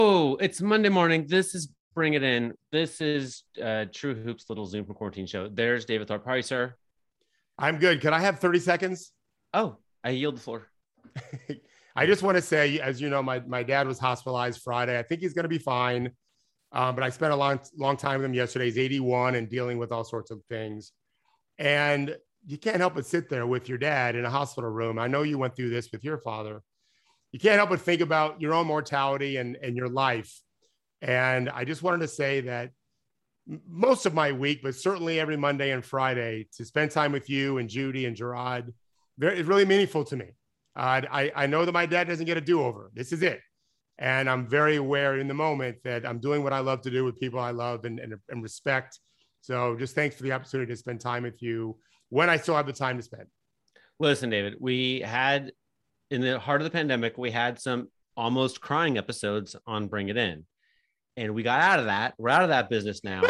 Oh, it's Monday morning. This is Bring It In. This is True Hoops Little Zoom from Quarantine Show. There's David Thorpe. How are you, sir? I'm good. Can I have 30 seconds? Oh, I yield the floor. I just want to say, as you know, my dad was hospitalized Friday. I think he's going to be fine. But I spent a long time with him yesterday. He's 81 and dealing with all sorts of things. And you can't help but sit there with your dad in a hospital room. I know you went through this with your father. You can't help but think about your own mortality and your life. And I just wanted to say that most of my week, but certainly every Monday and Friday, to spend time with you and Judy and Gerard, it's really meaningful to me. I know that my dad doesn't get a do-over. This is it. And I'm very aware in the moment that I'm doing what I love to do with people I love and respect. So just thanks for the opportunity to spend time with you when I still have the time to spend. Listen, David, we had, in the heart of the pandemic, we had some almost crying episodes on Bring It In. And we got out of that. We're out of that business now.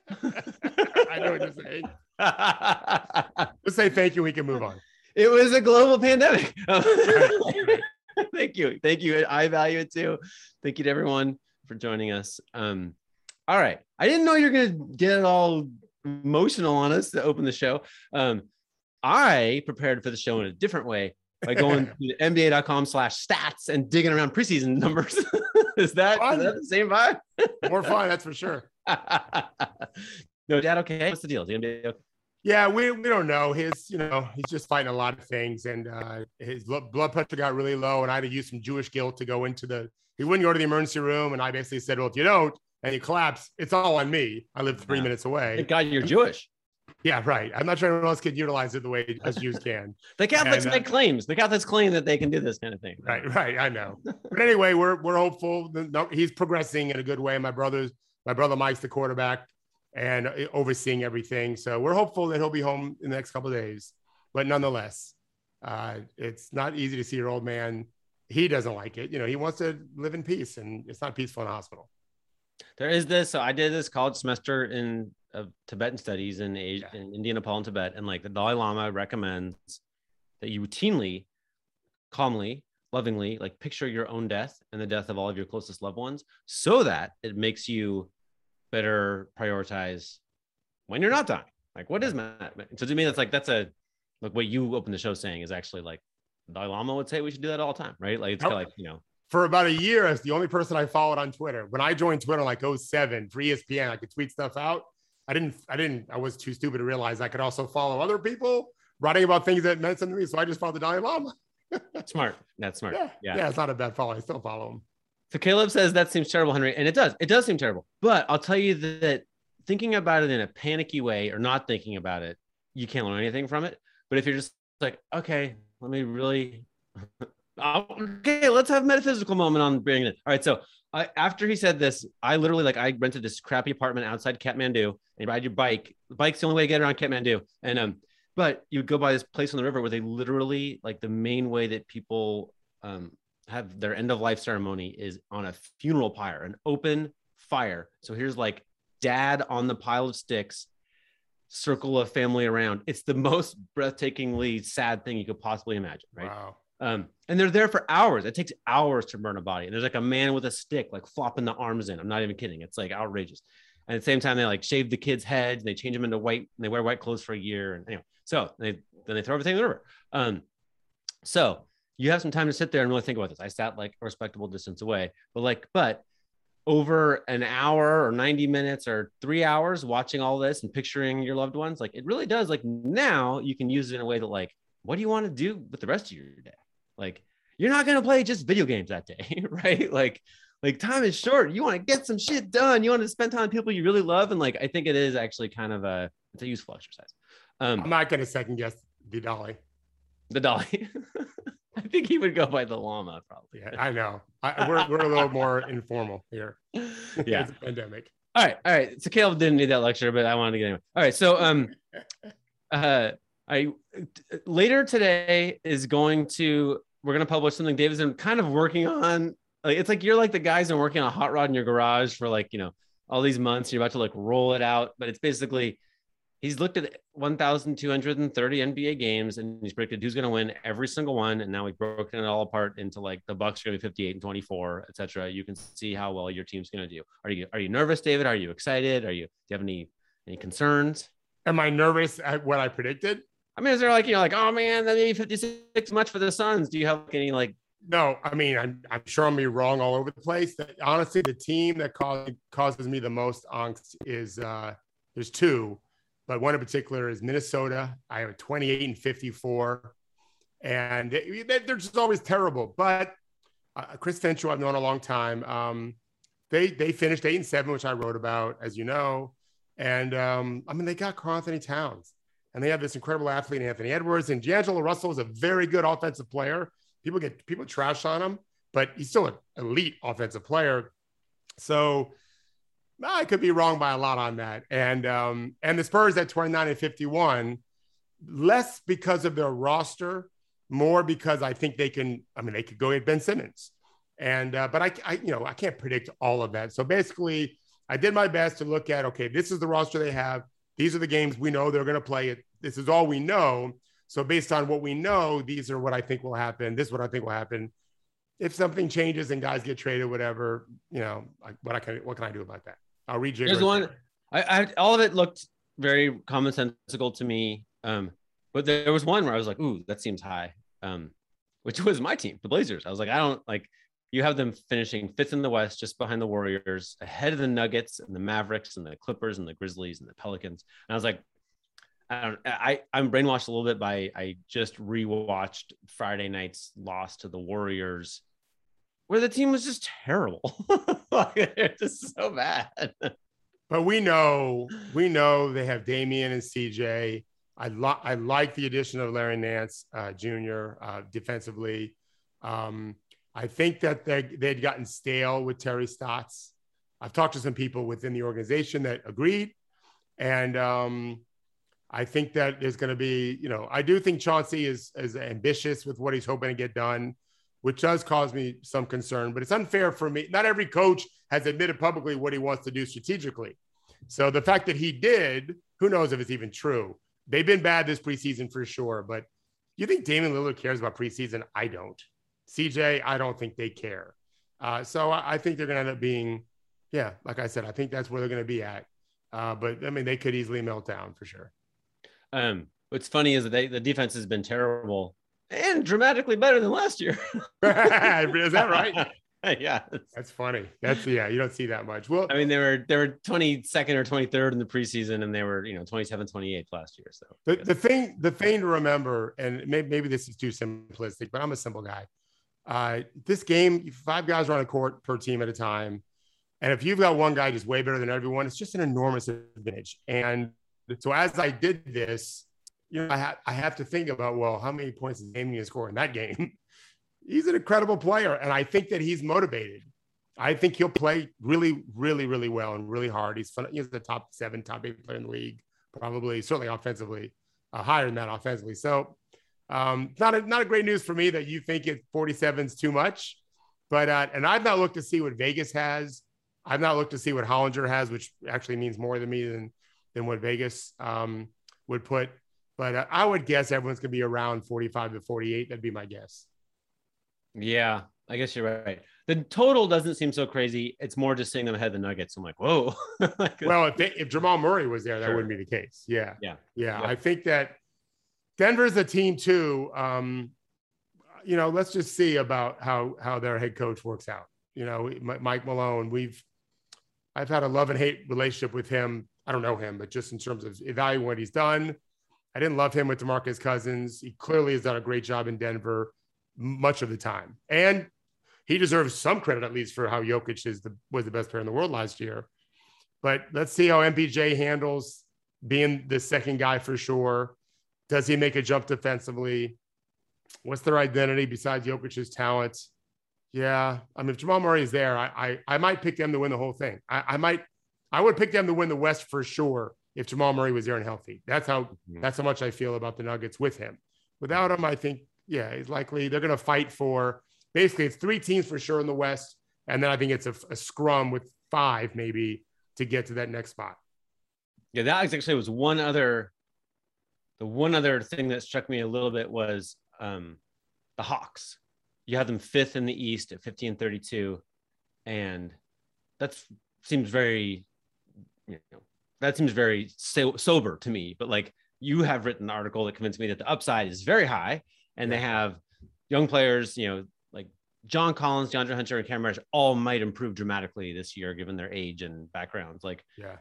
I know what you're saying. Let's say thank you. We can move on. It was a global pandemic. Right. Thank you. Thank you. I value it too. Thank you to everyone for joining us. All right. I didn't know you were going to get all emotional on us to open the show. I prepared for the show in a different way by going to NBA.com/stats and digging around preseason numbers. Is that the same vibe? More fun, that's for sure. No, Dad, okay? What's the deal? Is the NBA okay? Yeah, we don't know. He's just fighting a lot of things, and his blood pressure got really low, and I had to use some Jewish guilt to go into he wouldn't go to the emergency room, and I basically said, well, if you don't, and you collapse, it's all on me. I live 3 minutes away. Thank God you're Jewish. Yeah, right. I'm not sure anyone else could utilize it the way us Jews can. The Catholics make claims. The Catholics claim that they can do this kind of thing. Right. I know. But anyway, we're hopeful. He's progressing in a good way. My brother Mike's the quarterback and overseeing everything. So we're hopeful that he'll be home in the next couple of days. But nonetheless, it's not easy to see your old man. He doesn't like it. He wants to live in peace, and it's not peaceful in a hospital. There is this. So I did this college semester in Tibetan studies in India, Nepal, and Tibet. And like the Dalai Lama recommends that you routinely, calmly, lovingly, like picture your own death and the death of all of your closest loved ones so that it makes you better prioritize when you're not dying. Like, what is that? So to me, that's what you opened the show saying is actually like Dalai Lama would say we should do that all the time, right? Like, it's kind of like, For about a year, as the only person I followed on Twitter. When I joined Twitter like 2007 for ESPN, I could tweet stuff out. I was too stupid to realize I could also follow other people writing about things that meant something to me. So I just followed the Dalai Lama. Smart. That's smart. Yeah. It's not a bad follow. I still follow him. So Caleb says that seems terrible, Henry. And it does seem terrible. But I'll tell you that thinking about it in a panicky way or not thinking about it, you can't learn anything from it. But if you're just like, okay, let me really, okay, let's have a metaphysical moment on bringing it. All right. So after he said this, I literally I rented this crappy apartment outside Kathmandu and you ride your bike. The bike's the only way to get around Kathmandu. And, but you would go by this place on the river where they literally the main way that people have their end of life ceremony is on a funeral pyre, an open fire. So here's dad on the pile of sticks, circle of family around. It's the most breathtakingly sad thing you could possibly imagine. Right. Wow. And they're there for hours. It takes hours to burn a body. And there's a man with a stick, flopping the arms in. I'm not even kidding. It's outrageous. And at the same time, they shave the kids' heads and they change them into white and they wear white clothes for a year. And anyway, so then they throw everything in the river. So you have some time to sit there and really think about this. I sat a respectable distance away, but over an hour or 90 minutes or 3 hours watching all this and picturing your loved ones, it really does. Now you can use it in a way that what do you want to do with the rest of your day? You're not going to play just video games that day, right? Time is short. You want to get some shit done. You want to spend time with people you really love. And I think it is actually kind of it's a useful exercise. I'm not going to second guess the Dalai. The Dalai. I think he would go by the Llama probably. Yeah, I know. We're a little more informal here. Yeah. It's a pandemic. All right. So Caleb didn't need that lecture, but I wanted to get anyway. All right. So, later today we're going to publish something David's been kind of working on. It's you're the guys that are working on a hot rod in your garage for all these months. You're about to roll it out, but it's basically he's looked at 1,230 NBA games and he's predicted who's going to win every single one. And now we've broken it all apart into like the Bucks are going to be 58 and 24, etc. You can see how well your team's going to do. Are you nervous, David? Are you excited? Do you have any concerns? Am I nervous at what I predicted? I mean, is there like, oh man, that maybe 56 much for the Suns? Do you have any like? No, I mean, I'm sure I'm be wrong all over the place. Honestly, the team that causes me the most angst is there's two, but one in particular is Minnesota. I have 28 and 54, and they're just always terrible. But Chris Finch, who I've known a long time, they finished 8 and 7, which I wrote about, as you know. And I mean, they got Karl-Anthony Towns, and they have this incredible athlete, Anthony Edwards, and D'Angelo Russell is a very good offensive player. People trash on him, but he's still an elite offensive player. So I could be wrong by a lot on that. And the Spurs at 29 and 51, less because of their roster, more because I think they could go get Ben Simmons. And but I can't predict all of that. So basically, I did my best to look at, okay, this is the roster they have. These are the games we know they're going to play. This is all we know. So based on what we know, these are what I think will happen. This is what I think will happen. If something changes and guys get traded, whatever, what can I do about that? I'll rejigger. There's one. I all of it looked very commonsensical to me. But there was one where I was like, ooh, that seems high. Which was my team, the Blazers. I was like, I don't like. You have them finishing 5th in the West, just behind the Warriors, ahead of the Nuggets and the Mavericks and the Clippers and the Grizzlies and the Pelicans. And I was like, I'm brainwashed a little bit by I just rewatched Friday night's loss to the Warriors, where the team was just terrible. It's just so bad. But we know they have Damian and CJ. I like the addition of Larry Nance Jr. Defensively. I think that they'd gotten stale with Terry Stotts. I've talked to some people within the organization that agreed. And I think that there's going to be, I do think Chauncey is ambitious with what he's hoping to get done, which does cause me some concern. But it's unfair for me. Not every coach has admitted publicly what he wants to do strategically. So the fact that he did, who knows if it's even true. They've been bad this preseason for sure. But you think Damian Lillard cares about preseason? I don't. CJ, I don't think they care. So I think they're going to end up being, like I said, I think that's where they're going to be at. But I mean, they could easily melt down for sure. What's funny is that the defense has been terrible and dramatically better than last year. Is that right? Yeah, that's funny. You don't see that much. Well, I mean, they were 22nd or 23rd in the preseason, and they were 27th, 28th last year. So the thing to remember, and maybe this is too simplistic, but I'm a simple guy. This game, 5 guys are on a court per team at a time. And if you've got one guy just way better than everyone, it's just an enormous advantage. And so as I did this, I have to think about, well, how many points is Damian score in that game? He's an incredible player. And I think that he's motivated. I think he'll play really, really, really well and really hard. He's the top 7, top 8 player in the league, probably, certainly offensively, higher than that offensively. So not a great news for me that you think 47 is too much, but and I've not looked to see what Vegas has. I've not looked to see what Hollinger has, which actually means more to me than what Vegas would put. But I would guess everyone's going to be around 45 to 48. That'd be my guess. Yeah, I guess you're right. The total doesn't seem so crazy. It's more just seeing them ahead of the Nuggets. I'm like, whoa. Well, if Jamal Murray was there, that wouldn't be the case. Yeah. I think that Denver's a team too. Let's just see about how their head coach works out. Mike Malone, I've had a love and hate relationship with him. I don't know him, but just in terms of evaluating what he's done, I didn't love him with DeMarcus Cousins. He clearly has done a great job in Denver much of the time. And he deserves some credit, at least, for how Jokic was the best player in the world last year. But let's see how MPJ handles being the second guy for sure. Does he make a jump defensively? What's their identity besides Jokic's talent? Yeah. I mean, if Jamal Murray is there, I might pick them to win the whole thing. I would pick them to win the West for sure if Jamal Murray was there and healthy. That's how much I feel about the Nuggets with him. Without him, I think, he's likely they're going to fight for basically it's 3 teams for sure in the West. And then I think it's a scrum with 5 maybe to get to that next spot. Yeah, that actually was one other. The one other thing that struck me a little bit was the Hawks. You have them fifth in the East at 50-32, and that seems very, that seems very sober to me. But like, you have written an article that convinced me that the upside is very high, and they have young players, like John Collins, DeAndre Hunter, and Cam Reddish all might improve dramatically this year given their age and backgrounds. Like,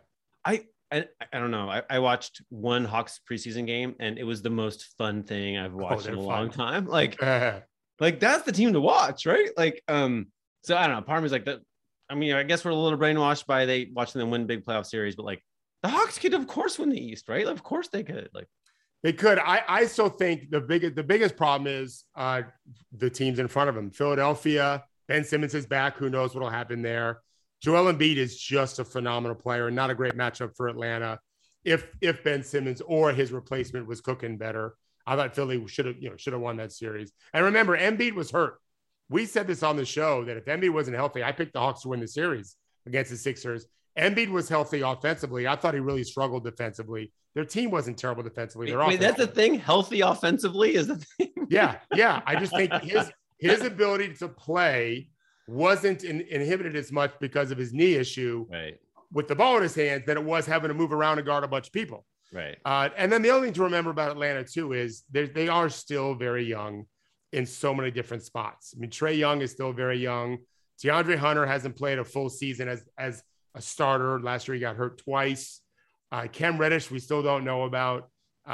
I don't know. I watched one Hawks preseason game, and it was the most fun thing I've watched in a long time. Like, like that's the team to watch, right? Like, so I don't know. Part of me is like that. I mean, I guess we're a little brainwashed by watching them win big playoff series, but like the Hawks could, of course, win the East, right? Of course they could. Like, they could. I still think the biggest problem is the teams in front of them. Philadelphia, Ben Simmons is back. Who knows what'll happen there? Joel Embiid is just a phenomenal player and not a great matchup for Atlanta. If Ben Simmons or his replacement was cooking better, I thought Philly should have won that series. And remember, Embiid was hurt. We said this on the show that if Embiid wasn't healthy, I picked the Hawks to win the series against the Sixers. Embiid was healthy offensively. I thought he really struggled defensively. Their team wasn't terrible defensively. Wait, that's the thing. Healthy offensively is the thing. Yeah. I just think his ability to play wasn't inhibited as much because of his knee issue with the ball in his hands than it was having to move around and guard a bunch of people. Right. And then the other thing to remember about Atlanta too is they are still very young in so many different spots. I mean, Trae Young is still very young. DeAndre Hunter hasn't played a full season as a starter. Last year he got hurt twice. Cam Reddish, we still don't know about.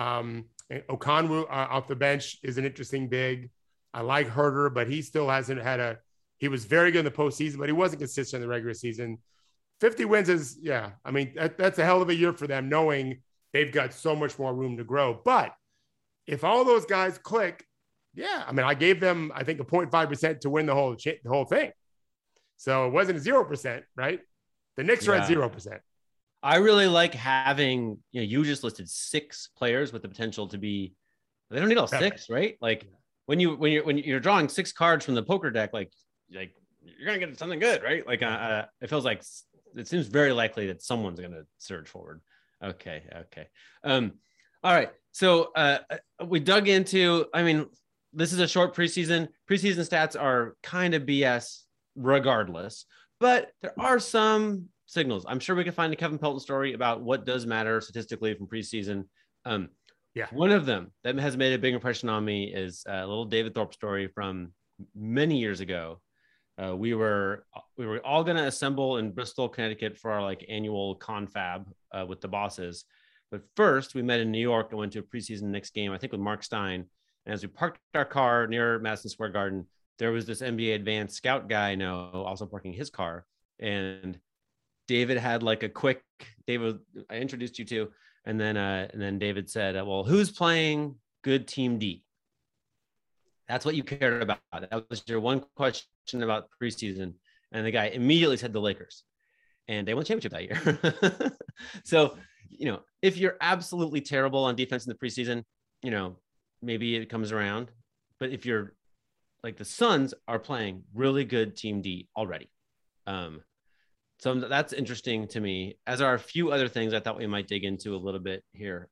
Okongwu off the bench is an interesting big. I like Herter, but he still hasn't had he was very good in the postseason, but he wasn't consistent in the regular season. 50 wins is, I mean, that's a hell of a year for them, knowing they've got so much more room to grow. But if all those guys click, I mean, I gave them, I think, a 0.5% to win the whole thing. So it wasn't 0%, right? The Knicks are at 0%. I really like having, you just listed 6 players with the potential to be, they don't need all 6, right? Like when you're drawing 6 cards from the poker deck, like you're going to get something good, right? Like it feels like it seems very likely that someone's going to surge forward. Okay. All right. So we dug into, I mean, this is a short preseason. Preseason stats are kind of BS regardless, but there are some signals. I'm sure we can find a Kevin Pelton story about what does matter statistically from preseason. One of them that has made a big impression on me is a little David Thorpe story from many years ago. We were all going to assemble in Bristol, Connecticut for our annual confab with the bosses. But first we met in New York and went to a preseason Knicks game, I think with Mark Stein. And as we parked our car near Madison Square Garden, there was this NBA advanced scout guy I know also parking his car. And David had a quick, David, I introduced you to, and then David said, well, who's playing good team D? That's what you cared about. That was your one question about preseason. And the guy immediately said the Lakers, and they won the championship that year. So, if you're absolutely terrible on defense in the preseason, maybe it comes around. But if you're like the Suns are playing really good team D already. So that's interesting to me, as are a few other things I thought we might dig into a little bit here.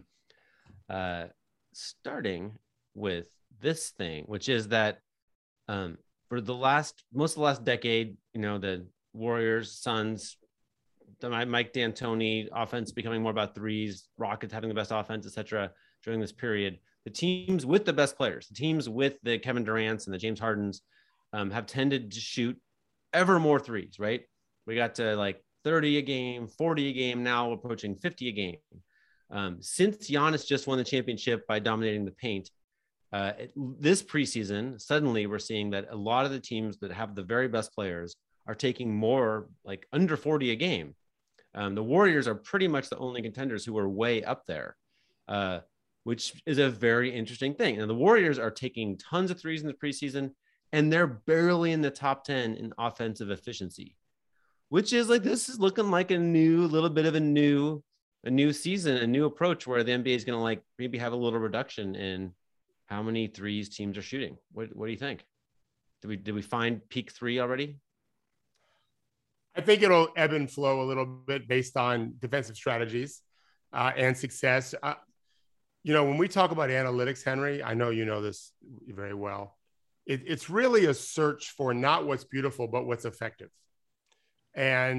Starting with this thing, which is that for most of the last decade, the Warriors, Suns, Mike D'Antoni offense becoming more about threes, Rockets having the best offense, etc. During this period, the teams with the best players, the teams with the Kevin Durant's and the James Hardens, have tended to shoot ever more threes, right? We got to 30 a game, 40 a game, now approaching 50 a game. Since Giannis just won the championship by dominating the paint, this preseason, suddenly we're seeing that a lot of the teams that have the very best players are taking more, under 40 a game. The Warriors are pretty much the only contenders who are way up there, which is a very interesting thing. And the Warriors are taking tons of threes in the preseason, and they're barely in the top 10 in offensive efficiency, which is this is looking like a little bit of a new season, a new approach where the NBA is going to maybe have a little reduction in how many threes teams are shooting. What do you think? Did we find peak 3 already? I think it'll ebb and flow a little bit based on defensive strategies. and success. When we talk about analytics, Henry, I know you know this very well. It's really a search for not what's beautiful, but what's effective. And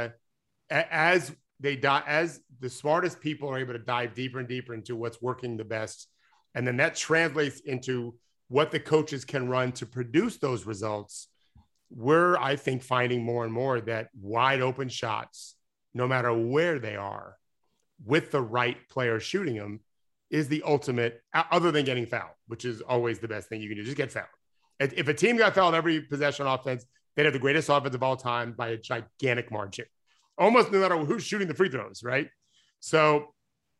as the smartest people are able to dive deeper and deeper into what's working the best, and then that translates into what the coaches can run to produce those results, we're, I think, finding more and more that wide open shots, no matter where they are, with the right player shooting them, is the ultimate, other than getting fouled, which is always the best thing you can do. Just get fouled. If a team got fouled every possession on offense, they'd have the greatest offense of all time by a gigantic margin, almost no matter who's shooting the free throws, right? So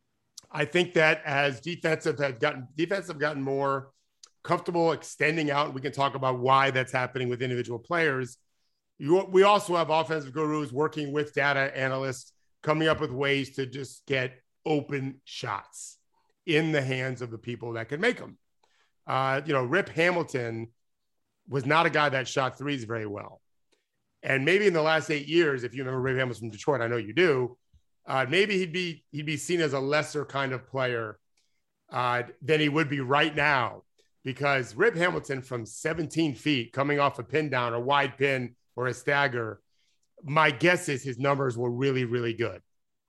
I think that as defensive have gotten more comfortable extending out, and we can talk about why that's happening with individual players. We also have offensive gurus working with data analysts, coming up with ways to just get open shots in the hands of the people that can make them. Rip Hamilton was not a guy that shot threes very well. And maybe in the last 8 years, if you remember Rip Hamilton from Detroit, I know you do, maybe he'd be seen as a lesser kind of player than he would be right now, because Rip Hamilton from 17 feet coming off a pin down, a wide pin or a stagger, my guess is his numbers were really, really good.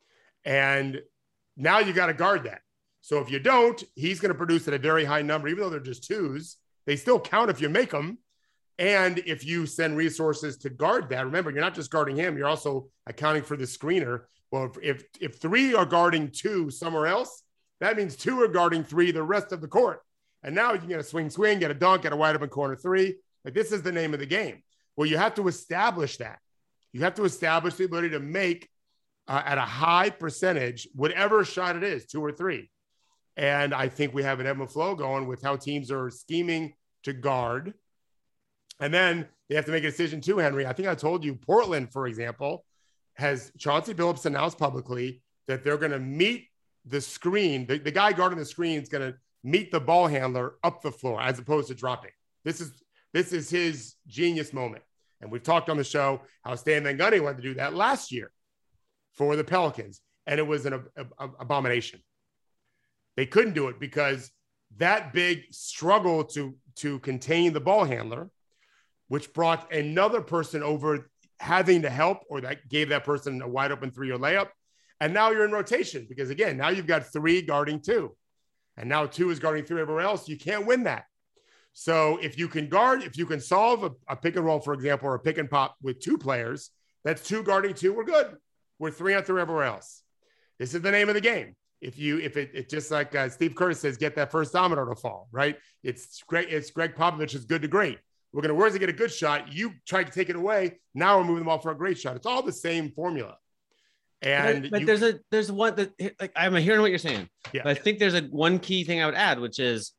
And now you got to guard that. So if you don't, he's going to produce at a very high number, even though they're just twos. They still count if you make them. And if you send resources to guard that, remember, you're not just guarding him, you're also accounting for the screener. Well, if three are guarding two somewhere else, that means two are guarding three the rest of the court. And now you can get a swing, get a dunk, get a wide open corner three. Like, this is the name of the game. Well, you have to establish that. You have to establish the ability to make at a high percentage whatever shot it is, two or three. And I think we have an ebb and flow going with how teams are scheming to guard. And then they have to make a decision too, Henry. I think I told you, Portland, for example, has Chauncey Billups announced publicly that they're going to meet the screen. The guy guarding the screen is going to meet the ball handler up the floor as opposed to dropping. This is his genius moment. And we've talked on the show how Stan Van Gundy wanted to do that last year for the Pelicans, and it was an abomination. They couldn't do it because that big struggle to contain the ball handler, which brought another person over having to help, or that gave that person a wide open three or layup. And now you're in rotation because, again, now you've got three guarding two. And now two is guarding three everywhere else. You can't win that. So if you can solve a pick and roll, for example, or a pick and pop with two players, that's two guarding two. We're good. We're 3-on-3 everywhere else. This is the name of the game. If it just like Steve Kerr says, get that first domino to fall, right? It's great. It's Greg Popovich's good to great. Where's he get a good shot? You try to take it away. Now we're moving them off for a great shot. It's all the same formula. And but there's one that, like, I'm hearing what you're saying. Yeah. But I think there's one key thing I would add, which is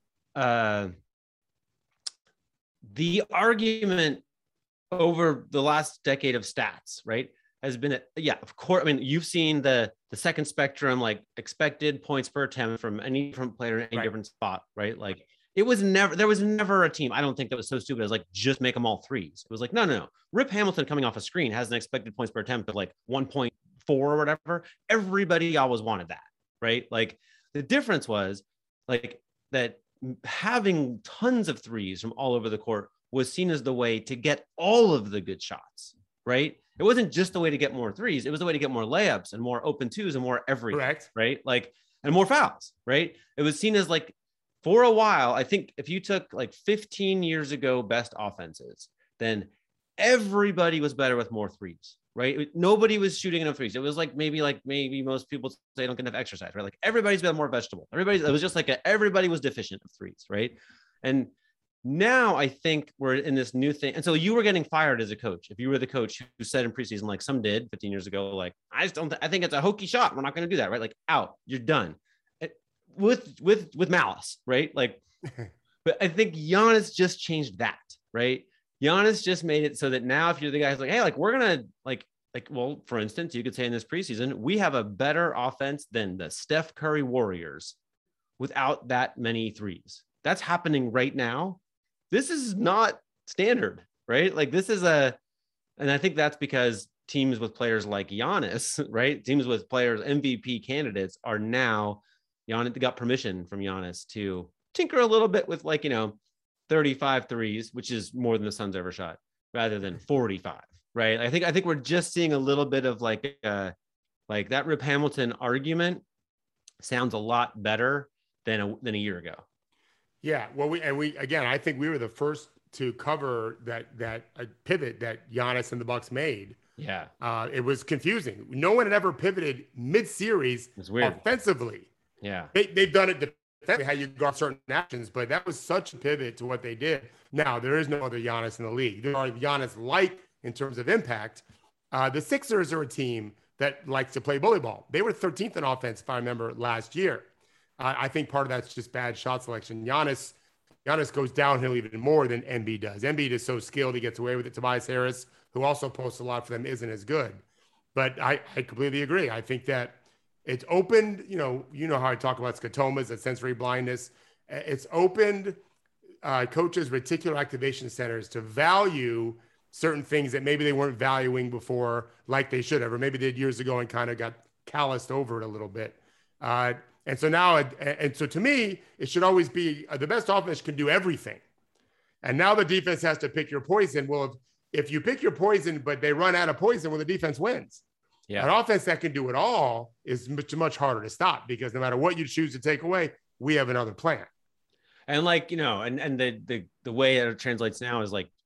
the argument over the last decade of stats, right, has been, of course. I mean, you've seen the second spectrum, like expected points per attempt from any different player in any different spot, right? Like, there was never a team, I don't think, that was so stupid as like just make them all threes. It was like, no. Rip Hamilton coming off a screen has an expected points per attempt of like 1.4 or whatever. Everybody always wanted that, right? Like, the difference was like that having tons of threes from all over the court was seen as the way to get all of the good shots, right? It wasn't just the way to get more threes. It was the way to get more layups and more open twos and more everything, correct, right? Like, and more fouls, right? It was seen as like, for a while, I think if you took like 15 years ago best offenses, then everybody was better with more threes, right? Nobody was shooting enough threes. It was like maybe most people say they don't get enough exercise, right? Like, everybody's been more vegetable. It was just like everybody was deficient of threes, right? And now I think we're in this new thing. And so you were getting fired as a coach. If you were the coach who said in preseason, like some did 15 years ago, like, I think it's a hokey shot. We're not going to do that, right? Like, out, you're done. With malice, right? Like, but I think Giannis just changed that, right? Giannis just made it so that now if you're the guy who's like, hey, like, we're gonna well, for instance, you could say in this preseason, we have a better offense than the Steph Curry Warriors without that many threes. That's happening right now. This is not standard, right? Like, this is and I think that's because teams with players like Giannis, right? Teams with players, MVP candidates are now, Giannis got permission from Giannis to tinker a little bit with 35 threes, which is more than the Suns ever shot, rather than 45, right? I think we're just seeing a little bit of like that Rip Hamilton argument sounds a lot better than a year ago. Yeah, well, we again, I think we were the first to cover that pivot that Giannis and the Bucks made. Yeah, it was confusing. No one had ever pivoted mid-series offensively. Yeah, they've done it defensively, how you guard certain actions, but that was such a pivot to what they did. Now there is no other Giannis in the league. There are Giannis-like in terms of impact. The Sixers are a team that likes to play bully ball. They were 13th in offense, if I remember, last year. I think part of that's just bad shot selection. Giannis goes downhill even more than Embiid does. Embiid is so skilled, he gets away with it. Tobias Harris, who also posts a lot for them, isn't as good. But I completely agree. I think that it's opened, you know how I talk about scotomas, that sensory blindness. It's opened coaches' reticular activation centers to value certain things that maybe they weren't valuing before like they should have, or maybe they did years ago and kind of got calloused over it a little bit. And so now, and so to me, it should always be the best offense can do everything. And now the defense has to pick your poison. Well, if you pick your poison, but they run out of poison, well, the defense wins. Yeah. An offense that can do it all is much harder to stop, because no matter what you choose to take away, we have another plan. And and the way it translates now is like,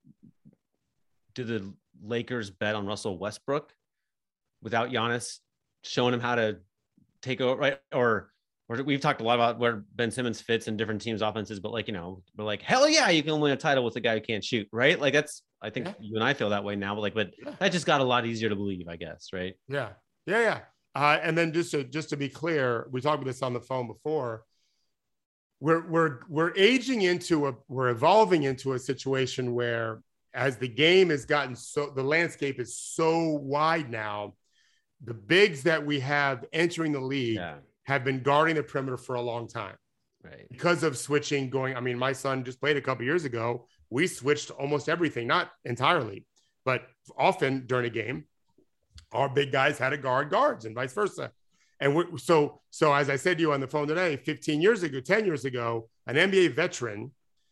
do the Lakers bet on Russell Westbrook without Giannis showing him how to take over, right? Or we've talked a lot about where Ben Simmons fits in different teams' offenses, but we're like, hell yeah, you can win a title with a guy who can't shoot, right? Like I think you and I feel that way now, but that just got a lot easier to believe, I guess, right? Yeah. And then just to be clear, we talked about this on the phone before. We're evolving into a situation where, as the game has gotten the landscape is so wide now, the bigs that we have entering the league have been guarding the perimeter for a long time, right? Because of switching going. I mean, my son just played a couple years ago. We switched almost everything, not entirely, but often during a game, our big guys had to guard guards and vice versa. And so as I said to you on the phone today, 10 years ago, an NBA veteran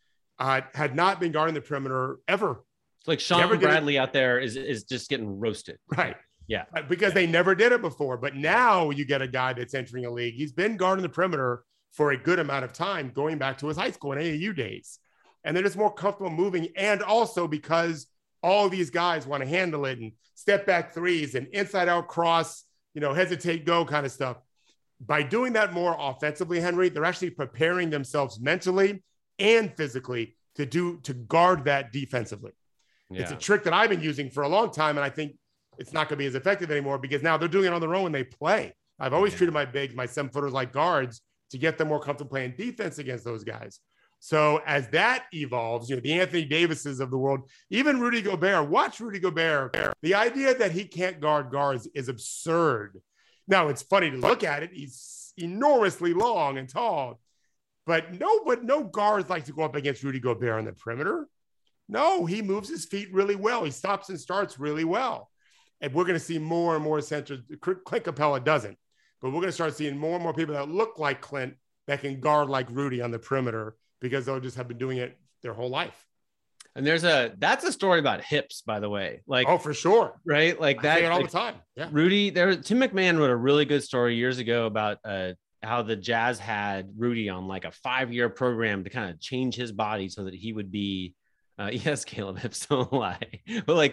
had not been guarding the perimeter ever. It's like Sean Bradley out there is just getting roasted. Right. Yeah. Because they never did it before. But now you get a guy that's entering a league. He's been guarding the perimeter for a good amount of time, going back to his high school and AAU days. And they're just more comfortable moving. And also because all these guys want to handle it and step back threes and inside out cross, hesitate, go kind of stuff. By doing that more offensively, Henry, they're actually preparing themselves mentally and physically to guard that defensively. Yeah. It's a trick that I've been using for a long time, and I think it's not going to be as effective anymore because now they're doing it on their own when they play. I've always treated my 7-footers like guards to get them more comfortable playing defense against those guys. So as that evolves, the Anthony Davises of the world, even Rudy Gobert, watch Rudy Gobert. The idea that he can't guard guards is absurd. Now, it's funny to look at it. He's enormously long and tall, but no guards like to go up against Rudy Gobert on the perimeter. No, he moves his feet really well. He stops and starts really well. And we're going to see more and more centers. Clint Capella doesn't, but we're going to start seeing more and more people that look like Clint that can guard like Rudy on the perimeter because they'll just have been doing it their whole life. And that's a story about hips, by the way. Like, oh, for sure. Right. Like that. I say it all the time. Yeah. Rudy, Tim McMahon wrote a really good story years ago about how the Jazz had Rudy on like a 5-year program to kind of change his body so that he would be, yes, Caleb, hips don't lie. But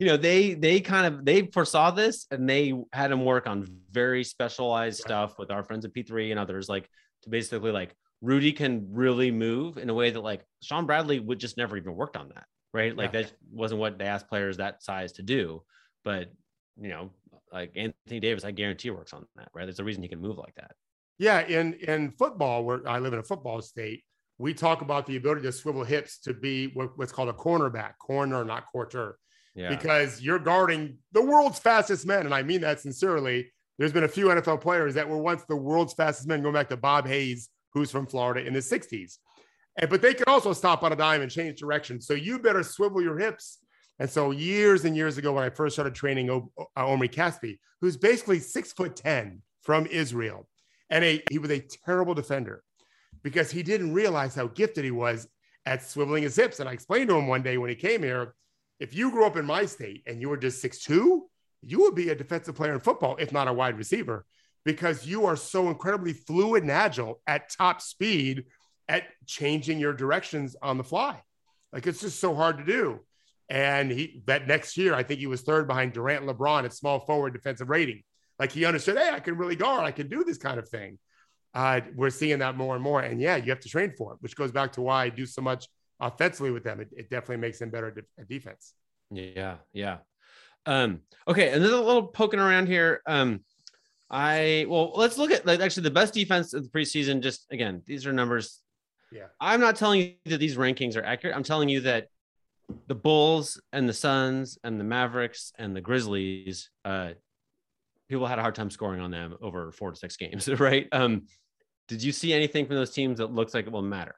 they foresaw this and they had him work on very specialized stuff with our friends at P3 and others, like to basically like Rudy can really move in a way that like Sean Bradley would just never even worked on that. Right. Like that wasn't what they asked players that size to do. But, like Anthony Davis, I guarantee works on that. Right. There's a reason he can move like that. Yeah. In football, where I live in a football state, we talk about the ability to swivel hips to be what's called a cornerback, corner, not quarter. Yeah. Because you're guarding the world's fastest men. And I mean that sincerely. There's been a few NFL players that were once the world's fastest men, going back to Bob Hayes, who's from Florida in the 60s. But they can also stop on a dime and change direction. So you better swivel your hips And so years and years ago, when I first started training Omri Caspi, who's basically 6'10" from Israel, and he was a terrible defender because he didn't realize how gifted he was at swiveling his hips. And I explained to him one day when he came here, if you grew up in my state and you were just 6'2", you would be a defensive player in football, if not a wide receiver, because you are so incredibly fluid and agile at top speed at changing your directions on the fly. Like, it's just so hard to do. And that next year, I think he was third behind Durant and LeBron at small forward defensive rating. Like, he understood, hey, I can really guard. I can do this kind of thing. We're seeing that more and more. And yeah, you have to train for it, which goes back to why I do so much offensively with them. It definitely makes them better at defense. Yeah. Yeah. Okay. And there's a little poking around here. Let's look at actually the best defense of the preseason. Just again, these are numbers. Yeah. I'm not telling you that these rankings are accurate. I'm telling you that the Bulls and the Suns and the Mavericks and the Grizzlies, people had a hard time scoring on them over 4 to 6 games, right? Did you see anything from those teams that looks like it will matter?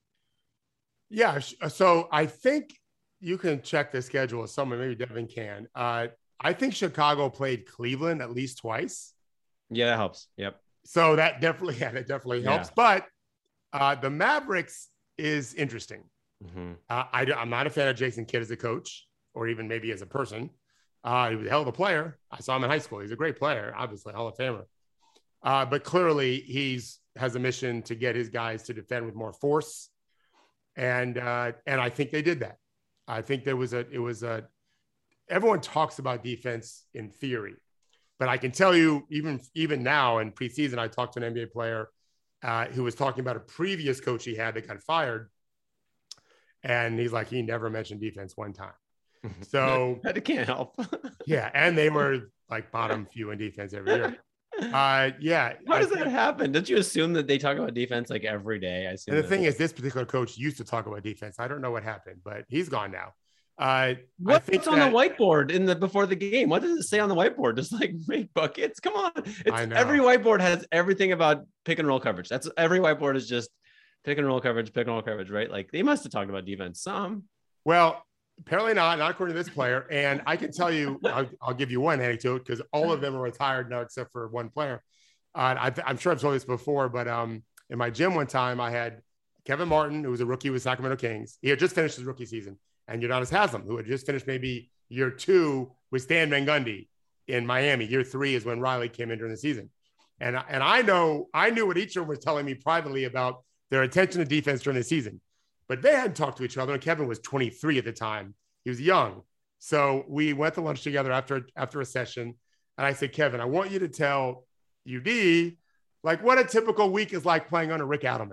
Yeah. So I think you can check the schedule as someone, maybe Devin can. I think Chicago played Cleveland at least twice. Yeah, that helps. Yep. So that definitely helps. But the Mavericks is interesting. Mm-hmm. I'm not a fan of Jason Kidd as a coach, or even maybe as a person. He was a hell of a player. I saw him in high school. He's a great player, obviously, Hall of Famer. But clearly, has a mission to get his guys to defend with more force, and I think they did that. I think everyone talks about defense in theory, but I can tell you, even now in preseason, I talked to an NBA player who was talking about a previous coach he had that got fired. And he's like, he never mentioned defense one time. So that can't help. Yeah. And they were like bottom few in defense every year. Yeah. How does that happen? Don't you assume that they talk about defense like every day? I assume. And the thing is, this particular coach used to talk about defense. I don't know what happened, but he's gone now. What's on the whiteboard before the game? What does it say on the whiteboard? Just like make buckets. Come on. Every whiteboard has everything about pick and roll coverage. Every whiteboard is just pick and roll coverage, right? Like, they must have talked about defense some. Well, apparently not according to this player. And I can tell you, I'll give you one anecdote because all of them are retired now except for one player. I'm sure I've told this before, but in my gym one time, I had Kevin Martin, who was a rookie with Sacramento Kings. He had just finished his rookie season. And Udonis Haslem, who had just finished maybe year 2 with Stan Van Gundy in Miami. Year 3 is when Riley came in during the season. And I knew what each of them was telling me privately about their attention to defense during the season. But they hadn't talked to each other. And Kevin was 23 at the time. He was young. So we went to lunch together after a session. And I said, Kevin, I want you to tell UD like what a typical week is like playing under Rick Adelman.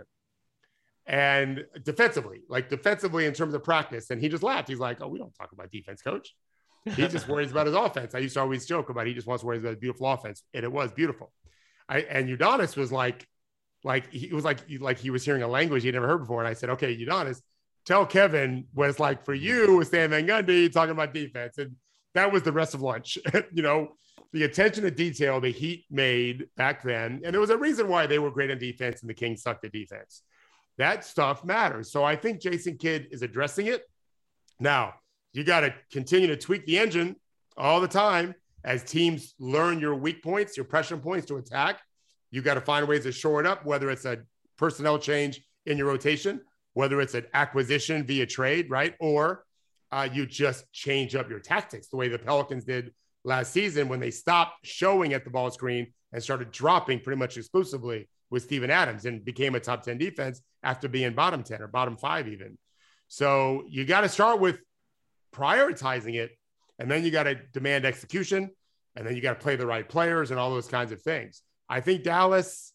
And defensively in terms of practice. And he just laughed. He's like, oh, we don't talk about defense, coach. He just worries about his offense. I used to always joke about he just wants to worry about his beautiful offense. And it was beautiful. And Udonis was like he was hearing a language he'd never heard before. And I said, okay, Udonis, tell Kevin what it's like for you with Stan Van Gundy talking about defense. And that was the rest of lunch. The attention to detail the Heat made back then. And there was a reason why they were great on defense and the Kings sucked at defense. That stuff matters. So I think Jason Kidd is addressing it. Now, you got to continue to tweak the engine all the time as teams learn your weak points, your pressure points to attack. You got to find ways to shore it up, whether it's a personnel change in your rotation, whether it's an acquisition via trade, right? Or you just change up your tactics the way the Pelicans did last season when they stopped showing at the ball screen and started dropping pretty much exclusively with Steven Adams and became a top 10 defense after being bottom 10 or bottom 5 even. So you got to start with prioritizing it, and then you got to demand execution, and then you got to play the right players and all those kinds of things. I think Dallas,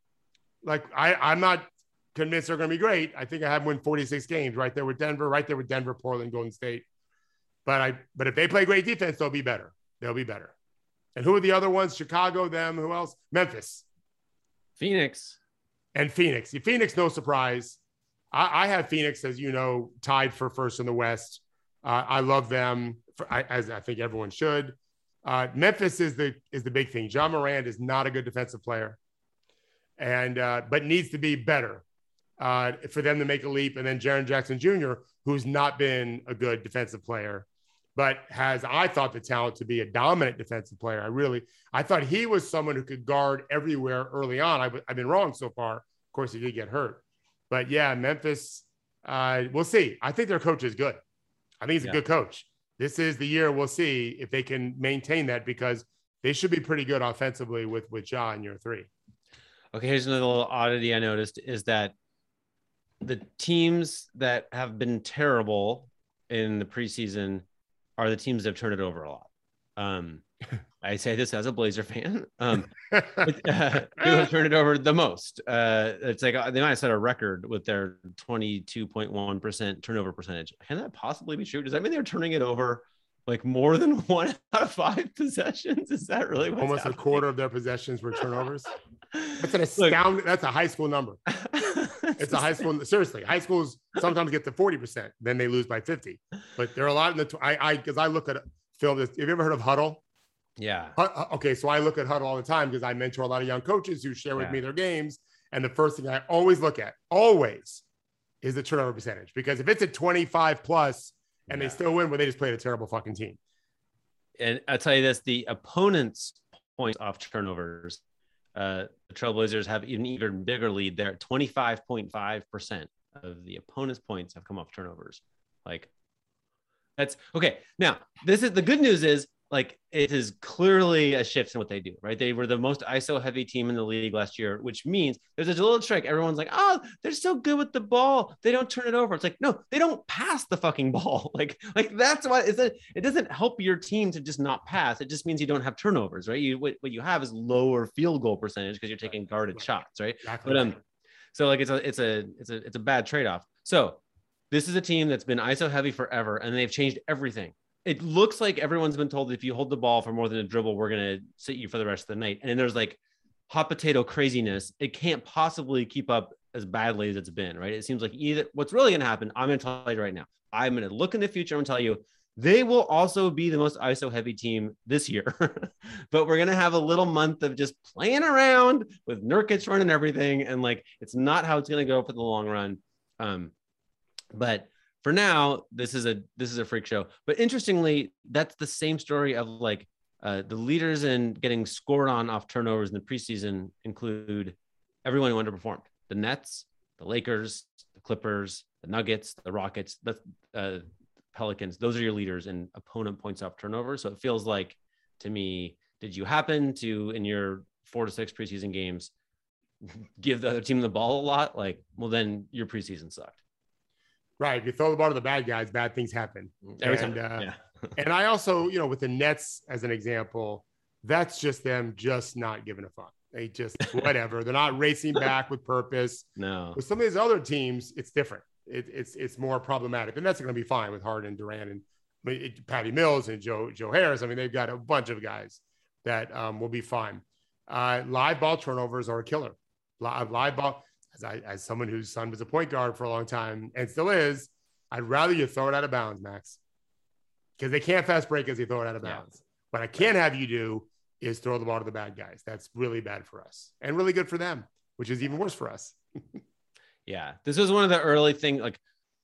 I'm not convinced they're going to be great. I think I have them win 46 games right there with Denver, Portland, Golden State. But if they play great defense, they'll be better. And who are the other ones? Chicago, them, who else? Memphis. Phoenix, no surprise. I have Phoenix, as you know, tied for first in the West. I love them, as I think everyone should. Memphis is the big thing. John Morant is not a good defensive player, but needs to be better for them to make a leap. And then Jaren Jackson Jr., who's not been a good defensive player. but I thought the talent to be a dominant defensive player. I thought he was someone who could guard everywhere early on. I've been wrong so far. Of course, he did get hurt, but yeah, Memphis, we'll see. I think their coach is good. I think he's a good coach. This is the year we'll see if they can maintain that, because they should be pretty good offensively with Ja in year 3. Okay, here's another little oddity I noticed is that the teams that have been terrible in the preseason are the teams that have turned it over a lot. I say this as a Blazer fan, who have turned it over the most. It's like they might have set a record with their 22.1% turnover percentage. Can that possibly be true? Does that mean they're turning it over like more than 1 out of 5 possessions? Is that really what's almost happening? A quarter of their possessions were turnovers? That's an astounding. That's a high school number. It's a high school. Seriously, high schools sometimes get to 40%, then they lose by 50. But there are a lot in the. Because I look at film. Have you ever heard of Huddle? Yeah. Okay, so I look at Huddle all the time because I mentor a lot of young coaches who share with me their games. And the first thing I always look at, is the turnover percentage. Because if it's at 25 plus and they still win, well, they just played a terrible fucking team. And I'll tell you this, the opponent's points off turnovers, the Trailblazers have an even bigger lead there. 25.5% of the opponent's points have come off turnovers. Like, that's okay. Now, this is the good news is, like, it is clearly a shift in what they do, right? They were the most ISO heavy team in the league last year, which means there's a little trick. Everyone's like, oh, they're so good with the ball. They don't turn it over. It's like, no, they don't pass the fucking ball. Like that's why it doesn't help your team to just not pass. It just means you don't have turnovers, right? What you have is lower field goal percentage because you're taking guarded shots, right? Exactly. But so like it's a bad trade-off. So this is a team that's been ISO heavy forever, and they've changed everything. It looks like everyone's been told that if you hold the ball for more than a dribble, we're going to sit you for the rest of the night. And then there's like hot potato craziness. It can't possibly keep up as badly as it's been, right? It seems like either what's really going to happen, I'm going to tell you right now, I'm going to look in the future and tell you they will also be the most ISO heavy team this year, but we're going to have a little month of just playing around with Nurkic running everything. And like, it's not how it's going to go for the long run. But for now, this is a freak show. But interestingly, that's the same story of like the leaders in getting scored on off turnovers in the preseason include everyone who underperformed: the Nets, the Lakers, the Clippers, the Nuggets, the Rockets, the Pelicans. Those are your leaders in opponent points off turnovers. So it feels like to me, did you happen to, in your 4 to 6 preseason games, give the other team the ball a lot? Like, well, then your preseason sucked. Right. If you throw the ball to the bad guys, bad things happen. Every time. And I also, with the Nets as an example, that's just them just not giving a fuck. They just, whatever. They're not racing back with purpose. No. With some of these other teams, it's different. It's more problematic. And that's going to be fine with Harden, Durant, and Patty Mills and Joe Harris. I mean, they've got a bunch of guys that will be fine. Live ball turnovers are a killer. Live ball. As someone whose son was a point guard for a long time and still is, I'd rather you throw it out of bounds, Max, because they can't fast break as they throw it out of bounds. Yeah. What I can't have you do is throw the ball to the bad guys. That's really bad for us and really good for them, which is even worse for us. Yeah. This was one of the early things, like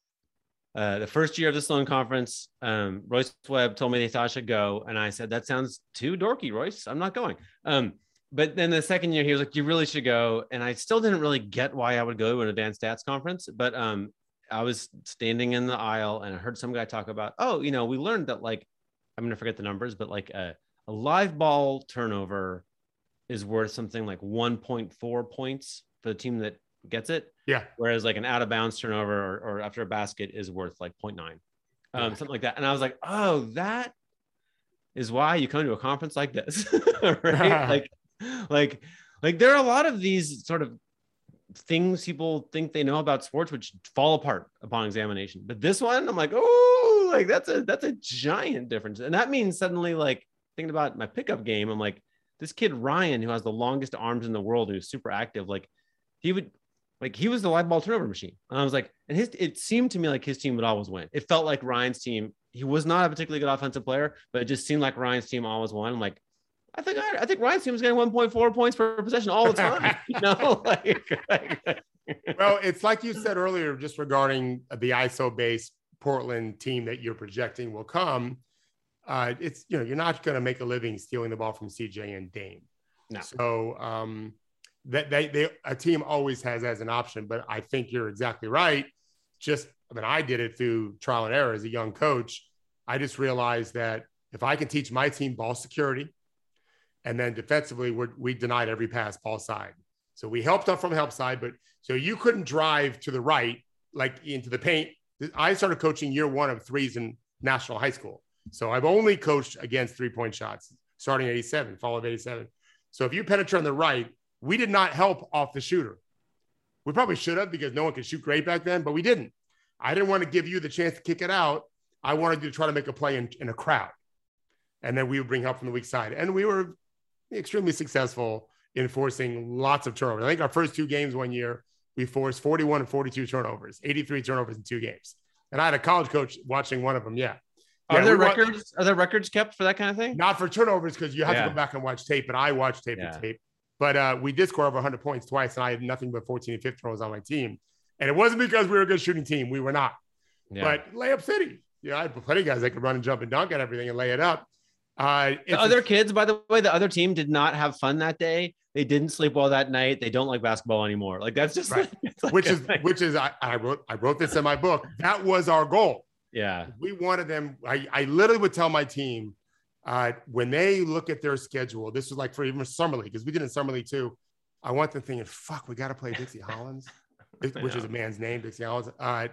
the first year of the Sloan Conference, Royce Webb told me they thought I should go. And I said, that sounds too dorky, Royce. I'm not going. But then the second year, he was like, you really should go. And I still didn't really get why I would go to an advanced stats conference. But I was standing in the aisle and I heard some guy talk about, we learned that, like, I'm going to forget the numbers, but like a live ball turnover is worth something like 1.4 points for the team that gets it. Yeah. Whereas like an out of bounds turnover or after a basket is worth like 0.9, something like that. And I was like, oh, that is why you come to a conference like this, right? Like there are a lot of these sort of things people think they know about sports which fall apart upon examination, but this one I'm like, oh, like that's a giant difference. And that means suddenly, like, thinking about my pickup game, I'm like, this kid Ryan, who has the longest arms in the world, who's super active, like he was the live ball turnover machine. And I was like, and it seemed to me like his team would always win. It felt like Ryan's team, he was not a particularly good offensive player, but it just seemed like Ryan's team always won. I'm like, I think Ryan's team is getting 1.4 points per possession all the time. Well, it's like you said earlier, just regarding the ISO based Portland team that you're projecting will come. it's, you know, you're not going to make a living stealing the ball from CJ and Dame. No. So that a team always has as an option, but I think you're exactly right. I did it through trial and error as a young coach. I just realized that if I can teach my team ball security, and then defensively, we denied every pass ball side. So we helped up from help side, but so you couldn't drive to the right, like into the paint. I started coaching year one of threes in national high school. So I've only coached against 3-point shots starting 87, fall of 87. So if you penetrate on the right, we did not help off the shooter. We probably should have, because no one could shoot great back then, but we didn't. I didn't want to give you the chance to kick it out. I wanted you to try to make a play in a crowd. And then we would bring help from the weak side. And we were extremely successful in forcing lots of turnovers. I think our first 2 games one year, we forced 41 and 42 turnovers, 83 turnovers in 2 games. And I had a college coach watching one of them. Yeah. Are there records kept for that kind of thing? Not for turnovers, because you have to go back and watch tape, and I watch tape and tape. But we did score over 100 points twice, and I had nothing but 14 and 15 turnovers on my team. And it wasn't because we were a good shooting team. We were not. Yeah. But layup city. I had plenty of guys that could run and jump and dunk at everything and lay it up. The other kids, by the way, the other team did not have fun that day. They didn't sleep well that night. They don't like basketball anymore. Like, that's just right. I wrote this in my book. That was our goal. Yeah. We wanted them. I literally would tell my team, when they look at their schedule, this was like for even Summer League, because we did in Summer League too. I want them thinking, fuck, we got to play Dixie Hollins, which is a man's name, Dixie Hollins.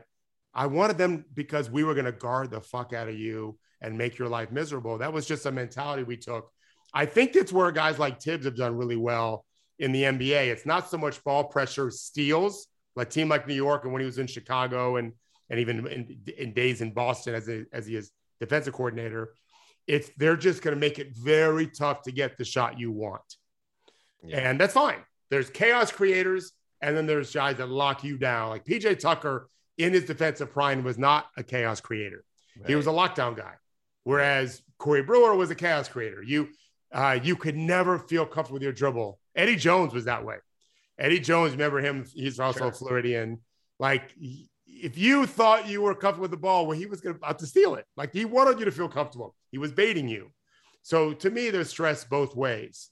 I wanted them, because we were going to guard the fuck out of you and make your life miserable. That was just a mentality we took. I think that's where guys like Tibbs have done really well in the NBA. It's not so much ball pressure steals, like a team like New York, and when he was in Chicago and even in days in Boston as he is defensive coordinator, they're just going to make it very tough to get the shot you want. Yeah. And that's fine. There's chaos creators, and then there's guys that lock you down. Like PJ Tucker in his defensive prime was not a chaos creator. Right. He was a lockdown guy. Whereas Corey Brewer was a chaos creator. You could never feel comfortable with your dribble. Eddie Jones was that way. Eddie Jones, remember him? He's also a Floridian. Like, if you thought you were comfortable with the ball, well, he was about to steal it. Like, he wanted you to feel comfortable. He was baiting you. So to me, there's stress both ways.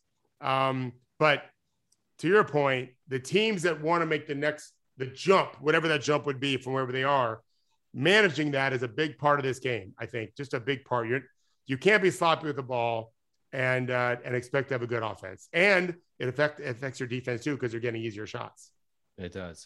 But to your point, the teams that want to make the jump, whatever that jump would be from wherever they are, managing that is a big part of this game. I think just a big part. You can't be sloppy with the ball and expect to have a good offense. And it affects your defense too, because you're getting easier shots. It does.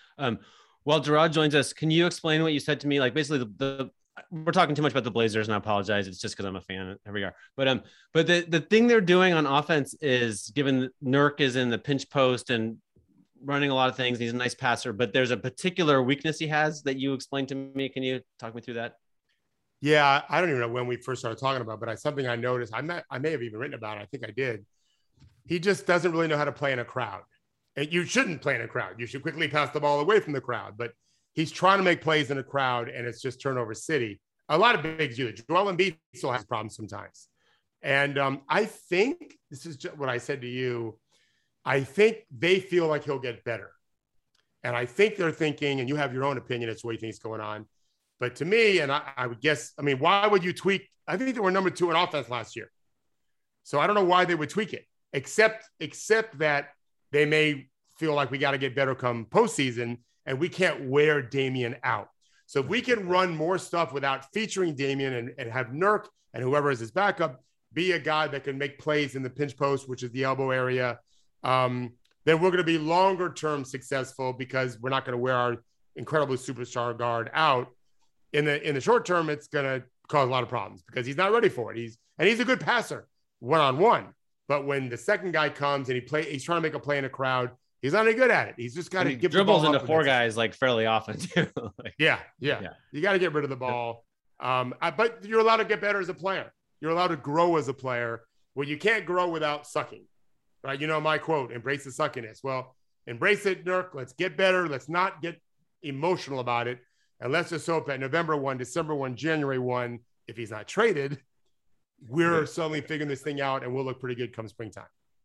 While Gerard joins us, can you explain what you said to me? Like, basically we're talking too much about the Blazers, and I apologize. It's just because I'm a fan. Here we are. But the thing they're doing on offense is, given Nurk is in the pinch post and running a lot of things, he's a nice passer, but there's a particular weakness he has that you explained to me. Can you talk me through that? Yeah, I don't even know when we first started talking about, but something I noticed. I may have even written about it. I think I did. He just doesn't really know how to play in a crowd. And you shouldn't play in a crowd. You should quickly pass the ball away from the crowd. But he's trying to make plays in a crowd, and it's just turnover city. A lot of bigs do it. Joel Embiid still has problems sometimes. And I think this is just what I said to you. I think they feel like he'll get better. And I think they're thinking, and you have your own opinion as to what you think is going on. But to me, and I would guess, I mean, why would you tweak? I think they were number 2 in offense last year. So I don't know why they would tweak it, except that they may feel like we got to get better come postseason, and we can't wear Damian out. So if we can run more stuff without featuring Damian and have Nurk and whoever is his backup be a guy that can make plays in the pinch post, which is the elbow area, then we're going to be longer term successful, because we're not going to wear our incredible superstar guard out. In the short term, it's going to cause a lot of problems because he's not ready for it. He's a good passer one-on-one. But when the second guy comes and he's trying to make a play in a crowd, he's not any good at it. He's just got to give dribbles into 4 guys like fairly often too. Yeah. You got to get rid of the ball. But you're allowed to get better as a player. You're allowed to grow as a player. Well, you can't grow without sucking. Right? You know my quote: "Embrace the suckiness." Well, embrace it, Nurk. Let's get better. Let's not get emotional about it. And let's just hope that November 1, December 1, January 1, if he's not traded, we're suddenly figuring this thing out, and we'll look pretty good come springtime.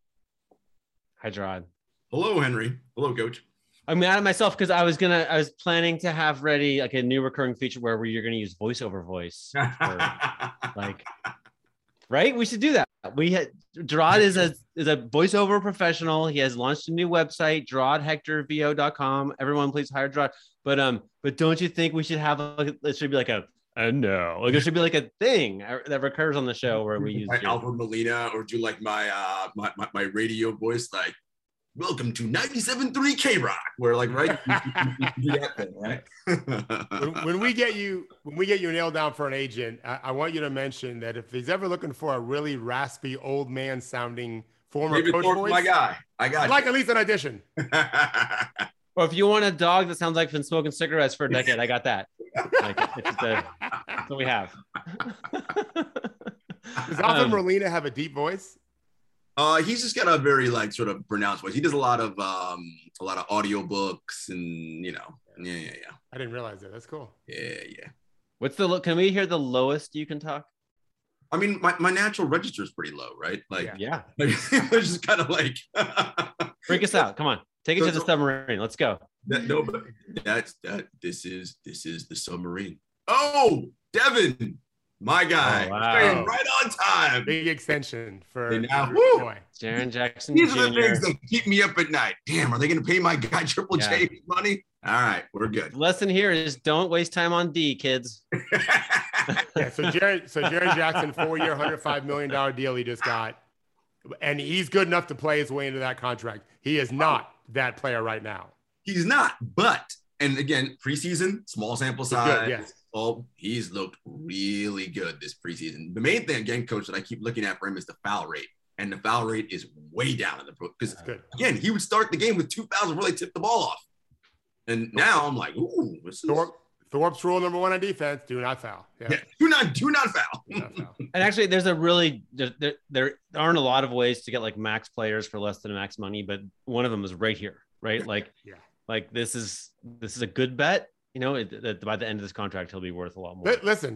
Hi, Gerard. Hello, Henry. Hello, Coach. I'm mad at myself because I was planning to have ready like a new recurring feature where you're going to use voice over voice. Like, right? We should do that. Gerard is a voiceover professional. He has launched a new website, GerardHectorVO.com. Everyone, please hire Gerard. But don't you think we should have it should be like no, like it should be like a thing that recurs on the show where we use Alfred Molina, or do like my my radio voice, like welcome to 97.3 K-Rock, where like right, you do that thing, right? when we get you nailed down for an agent, I want you to mention that if he's ever looking for a really raspy old man sounding former David coach Thorpe, voice, my guy, I'd like at least an audition. Or if you want a dog that sounds like been smoking cigarettes for a decade, I got that. Like, that's what we have. Does Alfred Molina have a deep voice? He's just got a very like sort of pronounced voice. He does a lot of audiobooks and yeah. I didn't realize that. That's cool. Yeah. What's can we hear the lowest you can talk? I mean, my natural register is pretty low, right? Like, yeah. It's just kind of like freak us out. Come on, take it to the submarine. Let's go. This is the submarine. Oh, Devin, my guy, staying right on time. Big extension for boy. Jaren Jackson. These Jr. are the things that keep me up at night. Damn, are they going to pay my guy Triple J money? All right, we're good. Lesson here is don't waste time on D, kids. Yeah, so Jaren Jackson, 4-year, $105 million deal he just got, and he's good enough to play his way into that contract. He is not that player right now. He's not, and again, preseason, small sample size. Good, yes. Oh, he's looked really good this preseason. The main thing, again, coach, that I keep looking at for him is the foul rate. And the foul rate is way down in the pro. Because, again, he would start the game with 2 fouls before they tipped the ball off. And now I'm like, ooh. Thorpe's rule number 1 on defense, do not foul. Yeah, do not foul. And actually, there's there aren't a lot of ways to get like max players for less than max money, but one of them is right here, right? Like, like this is a good bet. You know, by the end of this contract, he'll be worth a lot more. Listen,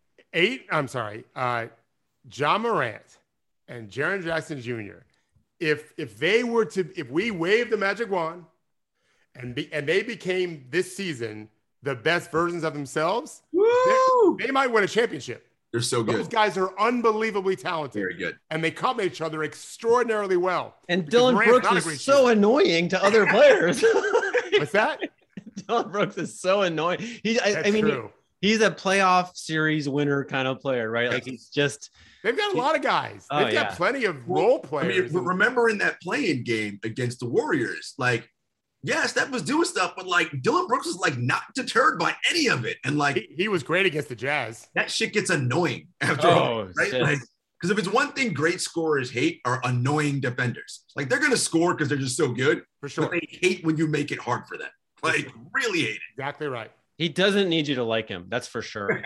John Morant and Jaren Jackson Jr., if we waved the magic wand and they became this season the best versions of themselves, they might win a championship. They're so good. Those guys are unbelievably talented. Very good. And they complement each other extraordinarily well. And Dylan Brooks is so annoying to other players. What's that? Dylan Brooks is so annoying. He's a playoff series winner kind of player, right? Like they've got a lot of guys. They've got plenty of role players. I mean, remember in that playing game against the Warriors, like, yes, that was doing stuff, but like Dylan Brooks was like not deterred by any of it. And like he was great against the Jazz. That shit gets annoying after all, right? Like, because if it's one thing great scorers hate are annoying defenders. Like they're gonna score because they're just so good. For sure. But they hate when you make it hard for them. Like really hate it. Exactly right. He doesn't need you to like him. That's for sure.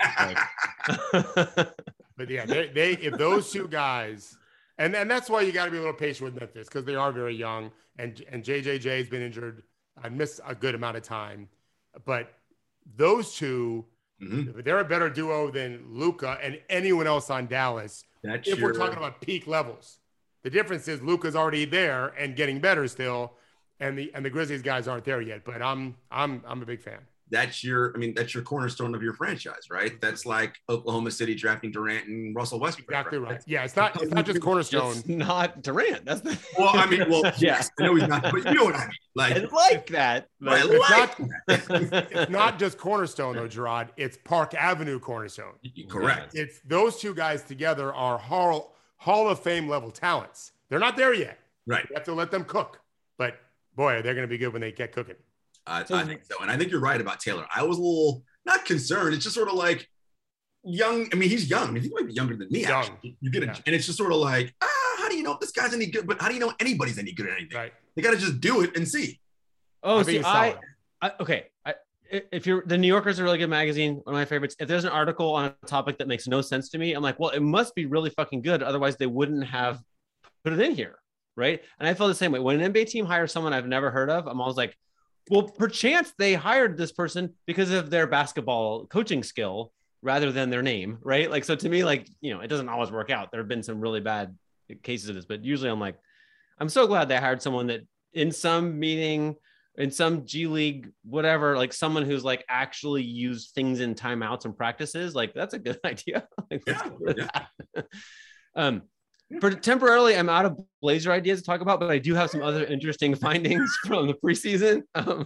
But yeah, they if those two guys, and that's why you got to be a little patient with Memphis because they are very young, and JJJ has been injured. I missed a good amount of time, but those two, they're a better duo than Luka and anyone else on Dallas. We're talking about peak levels. The difference is Luka's already there and getting better still, and the Grizzlies guys aren't there yet. But I'm a big fan. That's your cornerstone of your franchise, right? That's like Oklahoma City drafting Durant and Russell Westbrook. Exactly right. Yeah, it's not just cornerstone. It's not Durant. That's the yes, I know he's not, but you know what I mean. Like, I like that. It's not just cornerstone though, Gerard. It's Park Avenue cornerstone. Correct. It's those two guys together are Hall of Fame level talents. They're not there yet. Right. You have to let them cook. But boy, they're going to be good when they get cooking. I think so. And I think you're right about Taylor. I was a little not concerned. It's just sort of like young. I mean, he's young. I mean, he might be younger than me. Actually. You get it. And it's just sort of like, how do you know if this guy's any good? But how do you know anybody's any good at anything? Right. They got to just do it and see. Oh, if you're the New Yorker is a really good magazine, one of my favorites. If there's an article on a topic that makes no sense to me, I'm like, well, it must be really fucking good. Otherwise they wouldn't have put it in here. Right. And I feel the same way. When an NBA team hires someone I've never heard of, I'm always like, well, perchance they hired this person because of their basketball coaching skill rather than their name, right? Like, so to me, like, you know, it doesn't always work out. There have been some really bad cases of this, but usually I'm like, I'm so glad they hired someone that in some meeting in some G League, whatever, like someone who's like actually used things in timeouts and practices, like that's a good idea. Like, for temporarily, I'm out of Blazer ideas to talk about, but I do have some other interesting findings from the preseason.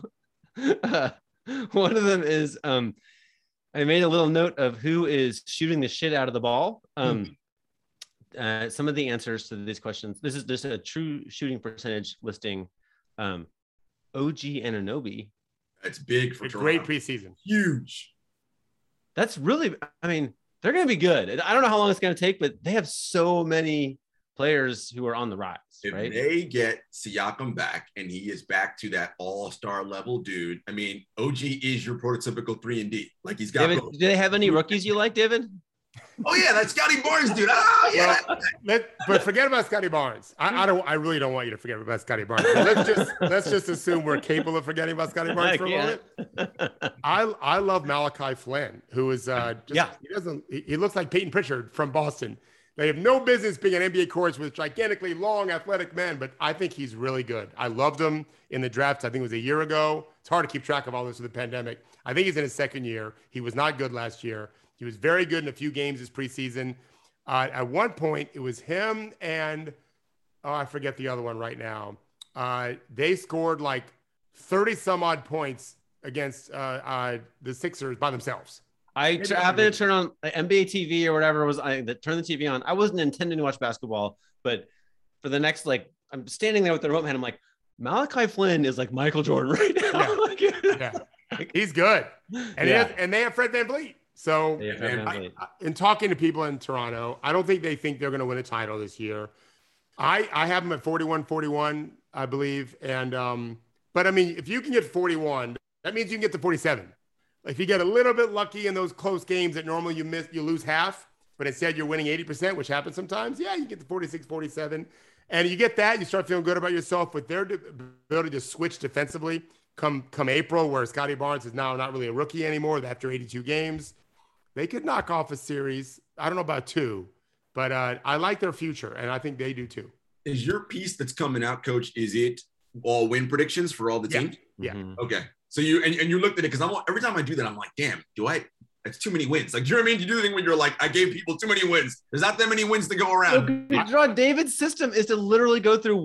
One of them is I made a little note of who is shooting the shit out of the ball. Some of the answers to these questions. This is just a true shooting percentage listing. OG Anunoby. That's big for a great preseason. Huge. That's really, I mean, they're going to be good. I don't know how long it's going to take, but they have so many players who are on the rise. If right? they get Siakam back and he is back to that all-star level dude, I mean, OG is your prototypical 3-and-D. Like he's got. David, do they have any rookies you like, David? Oh yeah, that's Scotty Barnes, dude. Oh yeah. Well, but forget about Scotty Barnes. I really don't want you to forget about Scotty Barnes. Let's just assume we're capable of forgetting about Scotty Barnes for a moment. I love Malachi Flynn, who is he looks like Peyton Pritchard from Boston. They have no business being an NBA course with gigantically long athletic men, but I think he's really good. I loved him in the draft. I think it was a year ago. It's hard to keep track of all this with the pandemic. I think he's in his second year. He was not good last year. He was very good in a few games this preseason. At one point, it was him and, I forget the other one right now. They scored like 30 some odd points against the Sixers by themselves. I happened to turn on NBA TV or whatever that turned the TV on. I wasn't intending to watch basketball, but for the next, I'm standing there with the remote hand. I'm like, Malachi Flynn is like Michael Jordan right now. Yeah. He's good. And they have Fred VanVleet. So in talking to people in Toronto, I don't think they think they're going to win a title this year. I have them at 41-41, I believe. And but I mean, if you can get 41, that means you can get to 47. If you get a little bit lucky in those close games that normally you lose half, but instead you're winning 80%, which happens sometimes, you get to 46, 47. And you get that, you start feeling good about yourself with their ability to switch defensively come April, where Scotty Barnes is now not really a rookie anymore after 82 games. They could knock off a series. I don't know about 2, but I like their future, and I think they do too. Is your piece that's coming out, Coach, is it all win predictions for all the teams? Yeah. Okay. So you looked at it, because every time I do that, I'm like, damn, that's too many wins. Like, do you know what I mean? You do the thing when you're like, I gave people too many wins. There's not that many wins to go around. David's system is to literally go through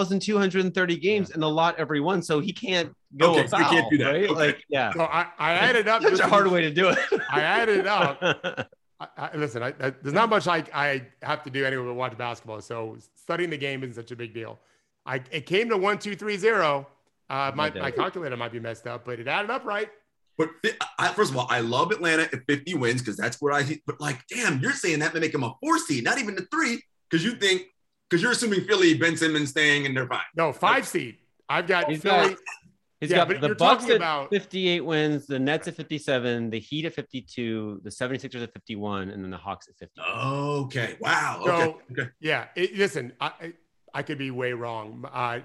1,230 games and allot every one, so he can't go so you can't do that. Right? Okay. So I added up. Such a hard way to do it. I added it up. Listen, there's not much I have to do anyway but watch basketball. So studying the game isn't such a big deal. It came to 1, 2, 3, 0. My calculator might be messed up, but it added up right. But first of all, I love Atlanta at 50 wins because that's where but like, damn, you're saying that to make them a 4 seed, not even a 3, because you're assuming Philly, Ben Simmons staying and they're fine. No, 5 seed. I've got Philly. He's got the Bucks at 58 wins, the Nets at 57, the Heat at 52, the 76ers at 51, and then the Hawks at 50. Okay. Wow. Okay. Yeah. Listen, I could be way wrong.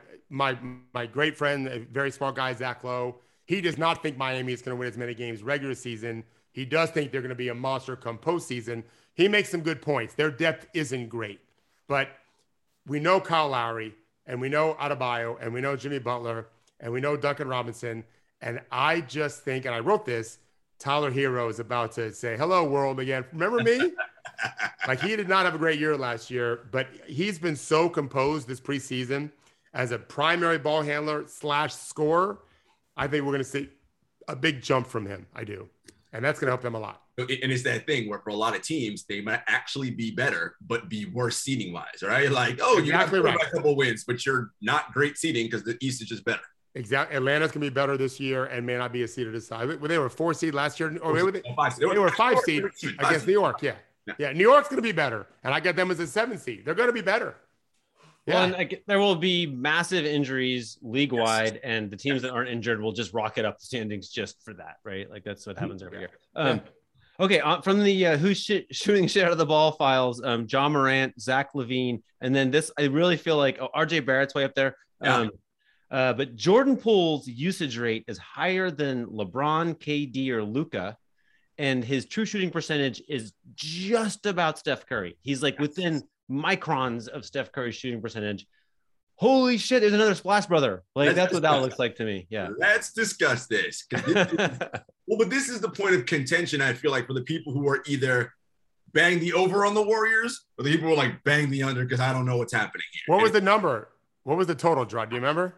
My great friend, a very smart guy, Zach Lowe, he does not think Miami is going to win as many games regular season. He does think they're going to be a monster come postseason. He makes some good points. Their depth isn't great, but we know Kyle Lowry, and we know Adebayo, and we know Jimmy Butler, and we know Duncan Robinson. And I just think, and I wrote this, Tyler Hero is about to say, hello, world again. Remember me? Like, he did not have a great year last year, but he's been so composed this preseason as a primary ball handler / scorer. I think we're going to see a big jump from him. I do. And that's going to help them a lot. And it's that thing where for a lot of teams, they might actually be better, but be worse seating wise, right? Like, you got a couple wins, but you're not great seating because the East is just better. Exactly. Atlanta's going to be better this year and may not be a seed at this time. They were a 4 seed last year. Or they were a 5 seed against New York. Yeah. New York's going to be better. And I got them as a 7 seed. They're going to be better. Yeah. Well, and there will be massive injuries league-wide, and the teams that aren't injured will just rocket up the standings just for that, right? Like, that's what happens every year. Okay, from the who's shooting shit out of the ball files, John Morant, Zach LaVine, and then this, I really feel like RJ Barrett's way up there. But Jordan Poole's usage rate is higher than LeBron, KD, or Luka, and his true shooting percentage is just about Steph Curry. He's like within microns of Steph Curry's shooting percentage. holy shit, there's another Splash Brother. Like that's what that looks like to me. Yeah. Let's discuss this. But this is the point of contention, I feel like, for the people who are either bang the over on the Warriors or the people who are like bang the under because I don't know what's happening here. What was the number? What was the total, Gerard? Do you remember?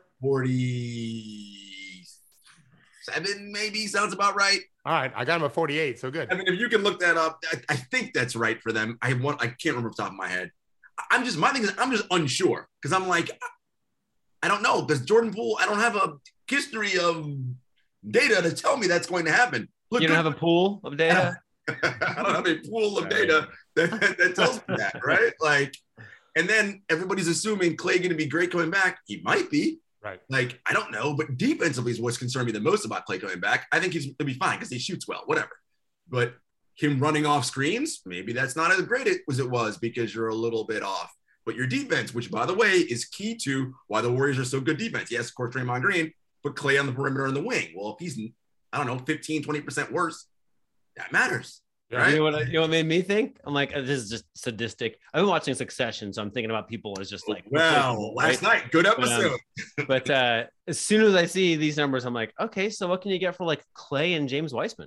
47, maybe. Sounds about right. All right. I got him at 48. So good. I mean, if you can look that up, I think that's right for them. I can't remember off the top of my head. My thing is, I'm just unsure because I'm like, I don't know. Because Jordan Poole, I don't have a history of data to tell me that's going to happen. Look, you don't have a pool of data? I don't have a pool of data that tells me that, right? Like, and then everybody's assuming Clay going to be great coming back. He might be. Right. Like, I don't know. But defensively is what's concerned me the most about Clay coming back. I think he'll be fine because he shoots well, whatever. But him running off screens, maybe that's not as great as it was because you're a little bit off. But your defense, which, by the way, is key to why the Warriors are so good defense. Yes, of course, Draymond Green, but Clay on the perimeter and the wing. Well, if he's, I don't know, 15, 20% worse, that matters. Yeah. Right? You know what made me think? I'm like, this is just sadistic. I've been watching Succession, so I'm thinking about people as just like, last night, good episode. But as soon as I see these numbers, I'm like, okay, so what can you get for like Clay and James Wiseman?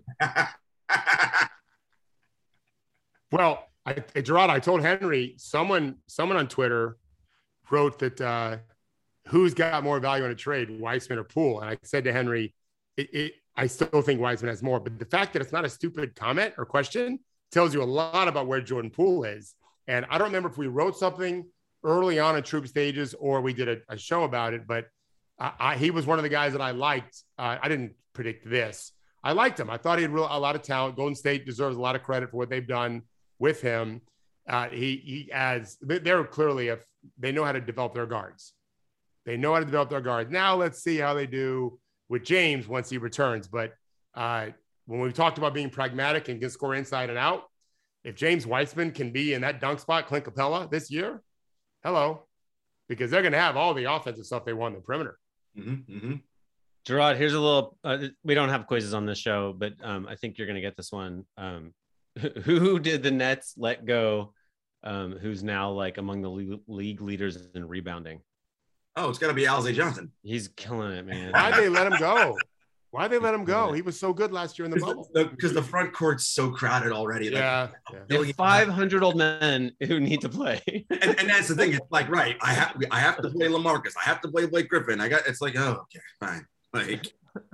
Well, Gerard, I told Henry, someone on Twitter wrote that who's got more value in a trade, Wiseman or Poole? And I said to Henry, I still think Wiseman has more, but the fact that it's not a stupid comment or question tells you a lot about where Jordan Poole is. And I don't remember if we wrote something early on in Troop Stages or we did a show about it, but he was one of the guys that I liked. I didn't predict this. I liked him. I thought he had a lot of talent. Golden State deserves a lot of credit for what they've done with him. They're clearly, if they know how to develop their guards. Now let's see how they do with James once he returns. But when we talked about being pragmatic and can score inside and out, if James Wiseman can be in that dunk spot, Clint Capella this year, hello, because they're going to have all the offensive stuff they want in the perimeter. Mm-hmm, mm-hmm. Gerard, here's a little, we don't have quizzes on this show, but I think you're going to get this one. Who did the Nets let go? Who's now like among the league leaders in rebounding? Oh, it's got to be Alize Johnson. He's killing it, man. Why'd they let him go? He was so good last year in the bubble. Because the front court's so crowded already. Yeah. Like, 500 old men who need to play. and that's the thing. It's like, right, I have to play LaMarcus. I have to play Blake Griffin. It's like, oh, okay, fine. Like,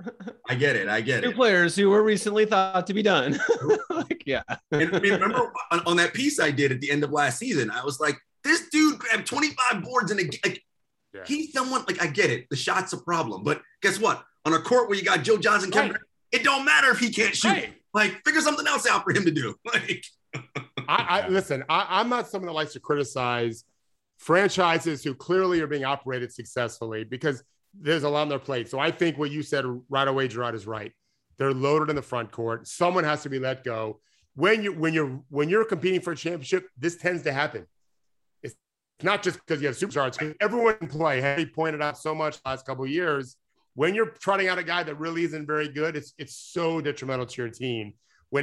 I get it. Two players who were recently thought to be done. Like, yeah. And I mean, remember on that piece I did at the end of last season, I was like, this dude grabbed 25 boards in a game. Yeah. He's someone, like, I get it. The shot's a problem. But guess what? On a court where you got Joe Johnson, Kevin, it don't matter if he can't shoot. Right. Like, figure something else out for him to do. Like, listen, I'm not someone that likes to criticize franchises who clearly are being operated successfully because there's a lot on their plate. So I think what you said right away, Gerard, is right. They're loaded in the front court. Someone has to be let go. When you're competing for a championship, this tends to happen. It's not just because you have superstars, because everyone can play. Harry pointed out so much last couple of years. When you're trotting out a guy that really isn't very good, it's so detrimental to your team.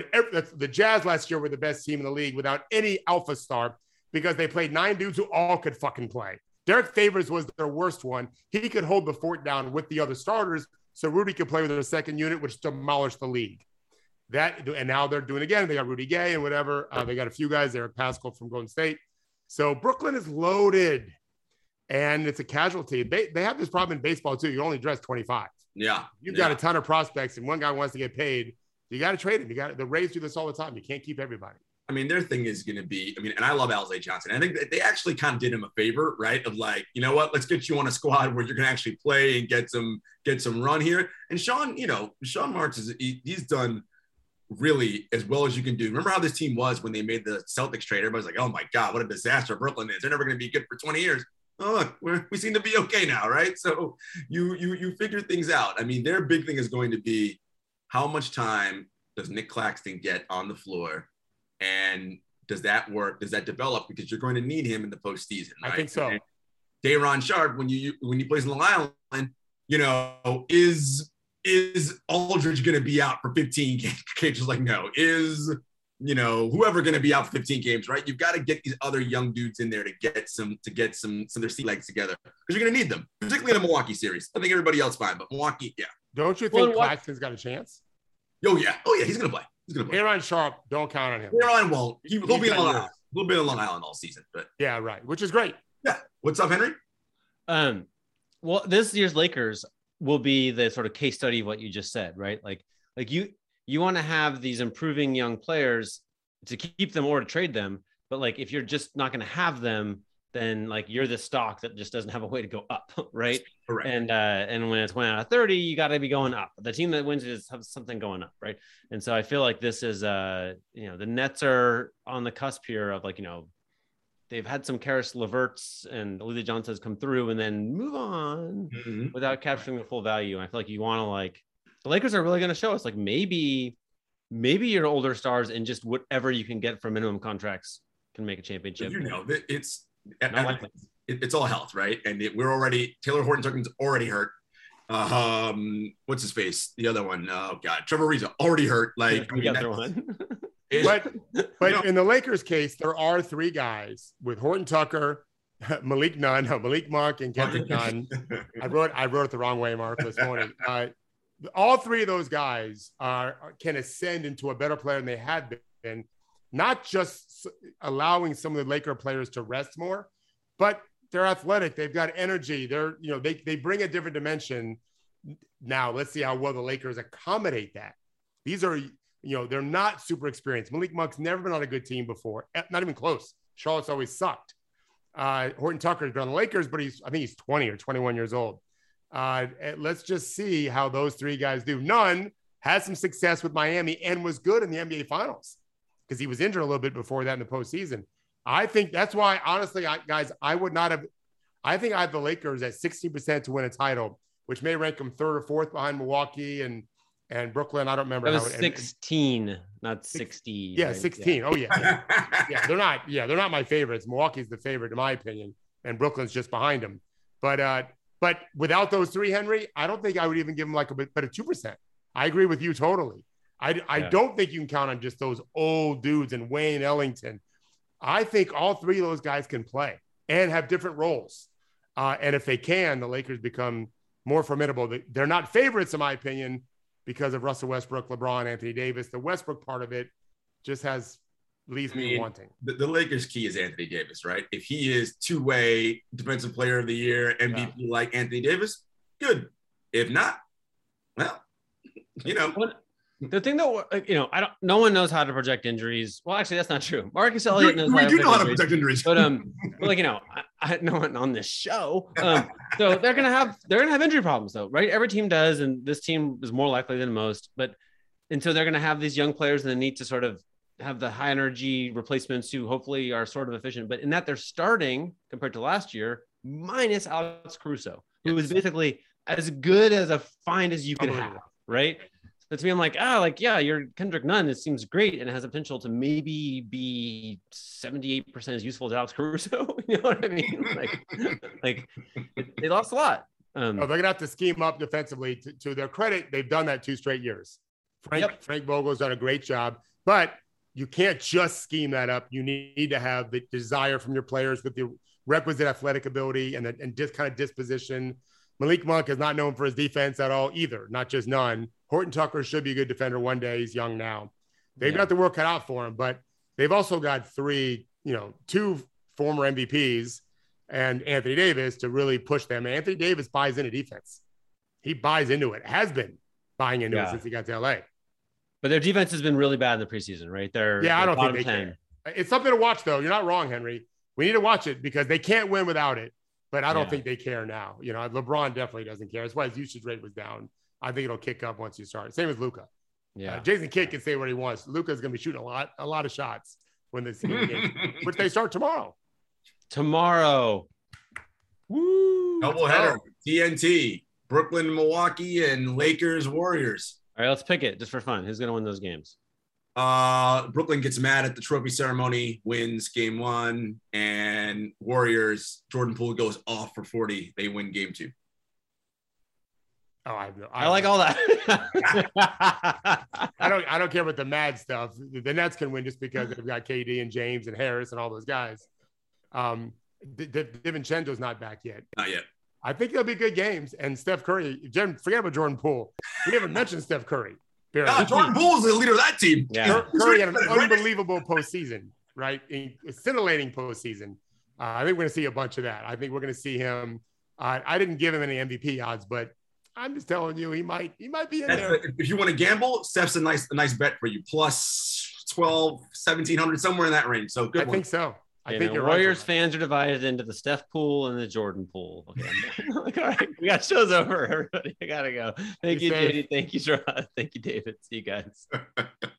The Jazz last year were the best team in the league without any alpha star because they played 9 dudes who all could fucking play. Derek Favors was their worst one. He could hold the fort down with the other starters, so Rudy could play with their second unit, which demolished the league. And now they're doing it again. They got Rudy Gay and whatever. They got a few guys there, Pascal from Golden State. So Brooklyn is loaded, and it's a casualty. They have this problem in baseball too. You only dress 25. Yeah, you've got a ton of prospects, and one guy wants to get paid. You got to trade him. The Rays do this all the time. You can't keep everybody. I mean, their thing is going to be, and I love Alize Johnson. I think that they actually kind of did him a favor, right? Of like, you know what, let's get you on a squad where you're going to actually play and get some run here. And Sean Marks he's done really as well as you can do. Remember how this team was when they made the Celtics trade? Everybody's like, oh my God, what a disaster Brooklyn is. They're never going to be good for 20 years. Oh, look, we seem to be okay now, right? So you figure things out. I mean, their big thing is going to be how much time does Nick Claxton get on the floor? And does that work? Does that develop? Because you're going to need him in the postseason, right? I think so. Day'Ron Sharpe, when he plays in Long Island, is Aldridge going to be out for 15 games? Like, no. Is whoever going to be out for 15 games, right? You've got to get these other young dudes in there to get some of their sea legs together, because you're going to need them, particularly in the Milwaukee series. I think everybody else fine, but Milwaukee, yeah. Don't you think Claxton's got a chance? Oh yeah, he's going to play. Aaron Sharp, don't count on him. Aaron won't. He'll be in Long Island. He'll be in Long Island all season, but yeah, right. Which is great. Yeah. What's up, Henry? Well, this year's Lakers will be the sort of case study of what you just said, right? Like you want to have these improving young players to keep them or to trade them. But like, if you're just not going to have them, then like you're the stock that just doesn't have a way to go up. Right. Correct. And when it's 1 out of 30, you got to be going up. The team that wins is have something going up. Right. And so I feel like this is, the Nets are on the cusp here of like, they've had some Karis LeVerts and Elijah Johnson's come through and then move on without capturing the full value. And I feel like you want to the Lakers are really going to show us maybe your older stars and just whatever you can get for minimum contracts can make a championship. It's all health, right? And Taylor Horton-Tucker's already hurt. What's his face? The other one. Oh God, Trevor Ariza already hurt. But in the Lakers case, there are 3 guys with Horton-Tucker, Malik Monk, and Kendrick Nunn. I wrote it the wrong way, Mark, this morning. All 3 of those guys can ascend into a better player than they had been, not just allowing some of the Laker players to rest more, but they're athletic. They've got energy. They bring a different dimension. Now let's see how well the Lakers accommodate that. These are, they're not super experienced. Malik Monk's never been on a good team before, not even close. Charlotte's always sucked. Horton-Tucker's been on the Lakers, but I think he's 20 or 21 years old. Let's just see how those 3 guys do. Nunn had some success with Miami and was good in the NBA Finals because he was injured a little bit before that in the postseason. I think that's why, honestly, guys, I think I have the Lakers at 60% to win a title, which may rank them 3rd or 4th behind Milwaukee and Brooklyn. I don't remember. It was 16, not 60. Yeah, right? 16. Yeah. Oh yeah. They're not my favorites. Milwaukee's the favorite in my opinion, and Brooklyn's just behind them. But without those 3, Henry, I don't think I would even give them a 2%. I agree with you totally. I don't think you can count on just those old dudes and Wayne Ellington. I think all 3 of those guys can play and have different roles. And if they can, the Lakers become more formidable. They're not favorites, in my opinion, because of Russell Westbrook, LeBron, Anthony Davis. The Westbrook part of it just leaves me wanting. The Lakers' key is Anthony Davis, right? If he is 2-way defensive player of the year, MVP like Anthony Davis, good. If not, well, The thing that no one knows how to project injuries. Well, actually, that's not true. Marcus Elliott knows how to project injuries, but I no one on this show. So they're gonna have injury problems though, right? Every team does, and this team is more likely than most. And so they're gonna have these young players, and they need to sort of have the high energy replacements who hopefully are sort of efficient. But in that they're starting compared to last year, minus Alex Caruso, who was basically as good as a find as you could have, right? So to me, I'm like, your Kendrick Nunn, it seems great and it has the potential to maybe be 78% as useful as Alex Caruso. You know what I mean? They lost a lot. They're going to have to scheme up defensively. To their credit, they've done that 2 straight years. Frank Vogel's done a great job, but you can't just scheme that up. You need to have the desire from your players with the requisite athletic ability and just kind of disposition. Malik Monk is not known for his defense at all either, not just Nunn. Horton-Tucker should be a good defender one day. He's young now. They've got the work cut out for him, but they've also got 2 former MVPs and Anthony Davis to really push them. And Anthony Davis buys into defense. He buys into it, has been buying into it since he got to LA. But their defense has been really bad in the preseason, right? I don't think they can. It's something to watch, though. You're not wrong, Henry. We need to watch it because they can't win without it. But I don't think they care now. LeBron definitely doesn't care. That's why his usage rate was down. I think it'll kick up once you start. Same as Luka. Yeah. Jason Kidd can say what he wants. Luka's going to be shooting a lot of shots when this game, which they start tomorrow. Woo! Doubleheader. TNT, Brooklyn, Milwaukee, and Lakers, Warriors. All right, let's pick it just for fun. Who's going to win those games? Brooklyn gets mad at the trophy ceremony, wins game 1, and Warriors, Jordan Poole goes off for 40. They win game 2. Oh, I like all that. I don't care about the mad stuff. The Nets can win just because they've got KD and James and Harris and all those guys. DiVincenzo's not back yet. Not yet. I think they'll be good games. And Steph Curry, forget about Jordan Poole. We haven't mentioned Steph Curry. Jordan Poole is the leader of that team. Yeah. Curry had an unbelievable postseason, right? A scintillating postseason. I think we're going to see a bunch of that. I think we're going to see him. I didn't give him any MVP odds, but I'm just telling you, he might be in there. If you want to gamble, Steph's a nice bet for you. Plus 12, 1,700, somewhere in that range. So good. I think so. I think you're Warriors right. fans are divided into the Steph pool and the Jordan pool. Okay. All right. We got shows over, everybody. I gotta go. Thank you, JD. Thank you, Gerard. Thank you, David. See you guys.